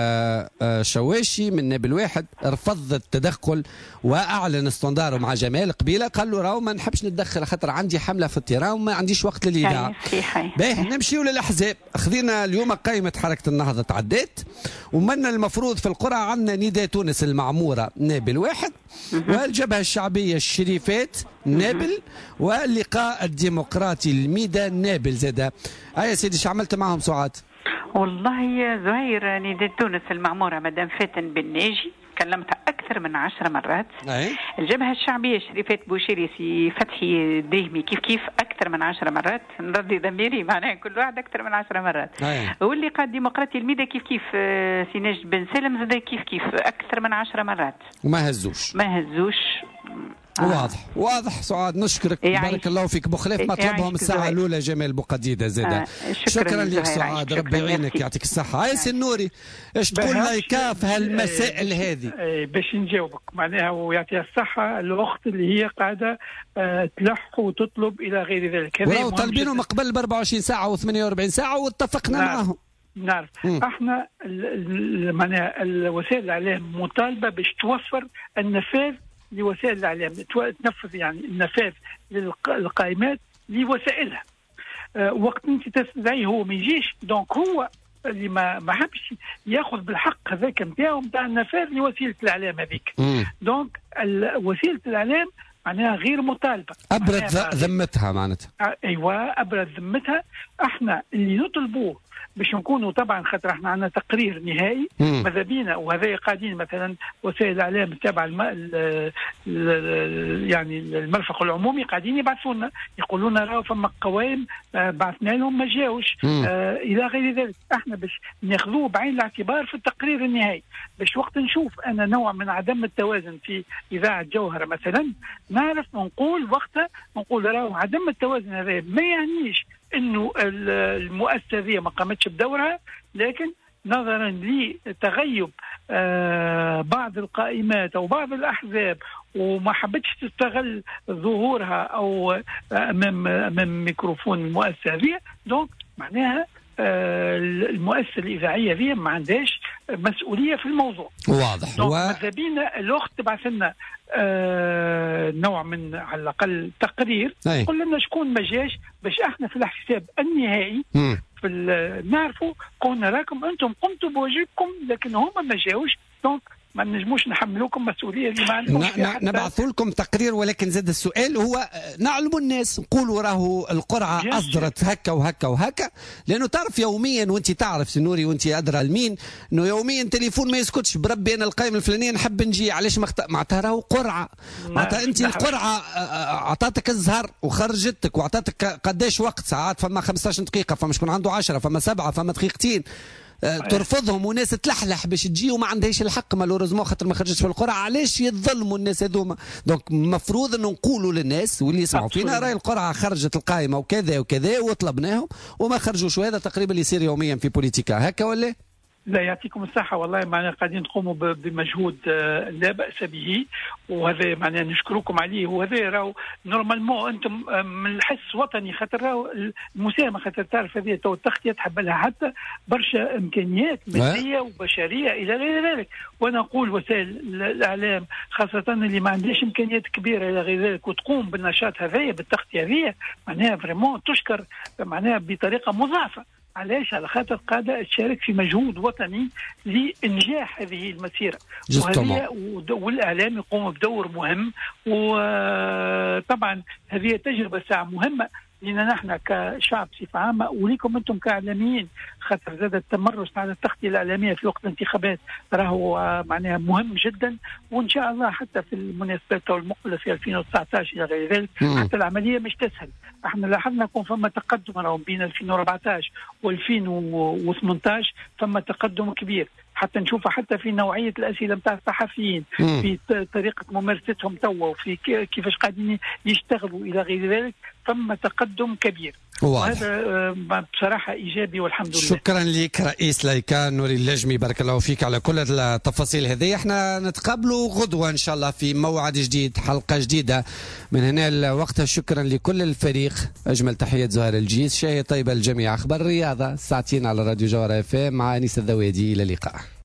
الشواشي من نابل واحد رفض التدخل وأعلن ستاندار مع جمال قبيلة، قال له راهو ما نحبش نتدخل خاطر عندي حملة في التيران وما عنديش وقت للإذاعة. باهي نمشيو للأحزاب. خذينا اليوم قائمة حركة النهضة تعدات، ومن المفروض في القرعة عندنا نداء تونس المعمورة نابل واحد، والجبهة الشعبية الشريفات نابل، واللقاء الديمقراطي الميدان نابل زادا. أي سيدي شو عملت معهم سعاد؟ والله يا زهير نداء تونس المعمورة مدام فاتن بن ناجي كلمتها أكثر من عشر مرات. أي. الجبهة الشعبية شريفات بوشيري سي فتحي ديهمي كيف كيف أكثر من عشر مرات، نرضي ضميري معناها كل واحد أكثر من عشر مرات. أي. واللقاء الديمقراطي الميدا كيف كيف سي ناجد بن سالم زاد كيف كيف أكثر من عشر مرات. وما هزوش. ما هزوش. آه. واضح واضح سعاد، نشكرك يعني بارك الله فيك. بخلاف مطلبهم الساعة الأولى جمال بوقديدة زادة. آه. شكرا, شكرا لك سعاد، ربي يعينك يعطيك الصحة. هاي سنوري ايش تقول لايكا في هالمسائل هذه؟ باش نجاوبك معناها ويعطيها الصحة الأخت اللي هي قاعدة آه تلح وتطلب إلى غير ذلك. ولو طالبينهم قبل ب أربعة وعشرين ساعة و ثمانية وأربعين ساعة واتفقنا نعم. معهم. نعرف احنا معناها الوسائل الإعلام مطالبة باش توفر النفاذ لوسائل الإعلام، تنفذ يعني النفاذ للقائمات لوسائلها. أه وقت انت تستدعيه هو ما يجيش، دونك هو اللي ما ما حبش ياخذ بالحق هذاك نتاعو نتاع النفاذ لوسيله الاعلام هذيك. دونك وسيله الاعلام معناها غير مطالبه، ابرد ذمتها معناتها. ايوه ابرد ذمتها. احنا اللي نطلبوه باش نكونوا طبعا خاطر احنا عندنا تقرير نهائي ماذا بينا، وهذا قاعدين مثلا وسائل الاعلام التابعه الم... ال... ال... يعني المرفق العمومي قاعدين يبعثوا لنا يقولوا لنا راهو فما قوائم آه بعثنا لهم ما جاوش آه الى غير ذلك. احنا باش ناخذوه بعين الاعتبار في التقرير النهائي، باش وقت نشوف انا نوع من عدم التوازن في اذاعه جوهره مثلا نعرف نقول وقتها نقول راهو عدم التوازن هذا ما يعنيش انه المؤسسه ما قامتش بدورها، لكن نظرا لتغيب آه بعض القائمات او بعض الاحزاب وما حبتش تستغل ظهورها او امام امام ميكروفون المؤسسه هذه، دونك معناها آه المؤسسه الاذاعيه هذه ما عندهاش مسؤوليه في الموضوع. واضح. و... ماذا بينا الاخت تبعث لنا آه نوع من على الاقل تقرير قل لنا شكون ما جاش باش احنا في الحساب النهائي م. في نعرفوا قلنا راكم انتم قمتوا بواجبكم لكن هم ما جاوش، دونك ما نجموش نحملوكم مسؤوليه اللي ما عندكم. نبعث لكم تقرير، ولكن زاد السؤال هو نعلموا الناس نقولوا راهو القرعه اصدرت هكا وهكا وهكا، لانه تعرف يوميا وانت تعرف سنوري وانت ادرى لمين انه يوميا تليفون ما يسكتش بربي انا القائمه الفلانيه نحب نجي علاش مخت... معناتها راهو قرعه معناتها انت القرعه اعطتك الزهر وخرجتك واعطتك قداش وقت ساعات، فما خمسطاش دقيقه، فما شكون عنده عشرة، فما سبعة، فما دقيقتين ترفضهم وناس تلحلح باش تجي وما عندهاش الحق مالوريزمون خاطر ما خرجتش في القرعه. علاش يتظلموا الناس هذوما؟ دونك المفروض انه نقولوا للناس واللي يسمعوا فينا راي القرعه خرجت القائمه وكذا وكذا وطلبناهم وما خرجوش، وهذا تقريبا اللي يصير يوميا في بوليتيكا هكا ولا؟ لا يعطيكم الصحة، والله معنا قاعدين تقوموا بمجهود لا بأس به، وهذا معنا نشكركم عليه. وهذا راهو نورمالمون أنتم من الحس وطني، خاطر راهو المساهمة خاطر تعرف هذه تو التغطية تحب لها حتى برشا إمكانيات مادية وبشرية إلى غير ذلك. وأنا أقول وسائل الإعلام خاصة اللي ما عندهاش إمكانيات كبيرة إلى غير ذلك وتقوم بالنشاط هذايا بالتغطية هذه معناها فريمون تشكر معناها بطريقة مضاعفة. علاش؟ على خاطر قاعدة تشارك في مجهود وطني لإنجاح هذه المسيرة، وهذه والإعلام يقوم بدور مهم. وطبعا هذه تجربة ساعة مهمة لنا نحن كشعب بصفة عامة وليكم أنتم كإعلاميين، خاطر زاد التمرس على التغطية الإعلامية في وقت الانتخابات راهو معناها مهم جدا. وإن شاء الله حتى في المناسبات المقبلة في ألفين وتسعة عشر إلى غير ذلك حتى العملية مش تسهل. احنا لاحظنا يكون فما تقدم راهو بين ألفين وأربعة عشر وألفين وثمانية عشر فما تقدم كبير، حتى نشوفها حتى في نوعيه الاسئله نتاع الصحفيين، في طريقه ممارستهم توا، وفي كيفاش قاعدين يشتغلوا الى غير ذلك، ثم تقدم كبير. وهذا بصراحه ايجابي والحمد لله. شكرا لك رئيس لايكان نوري اللجمي، بارك الله فيك على كل التفاصيل هذه. احنا نتقابلوا غدوه ان شاء الله في موعد جديد، حلقه جديده من هنا لوقتها. شكرا لكل الفريق، اجمل تحيات زهير الجيس، شاهي طيبه للجميع. اخبار الرياضه ساعتين على راديو جوهرة اف ام مع انيس الذوادي، الى اللقاء.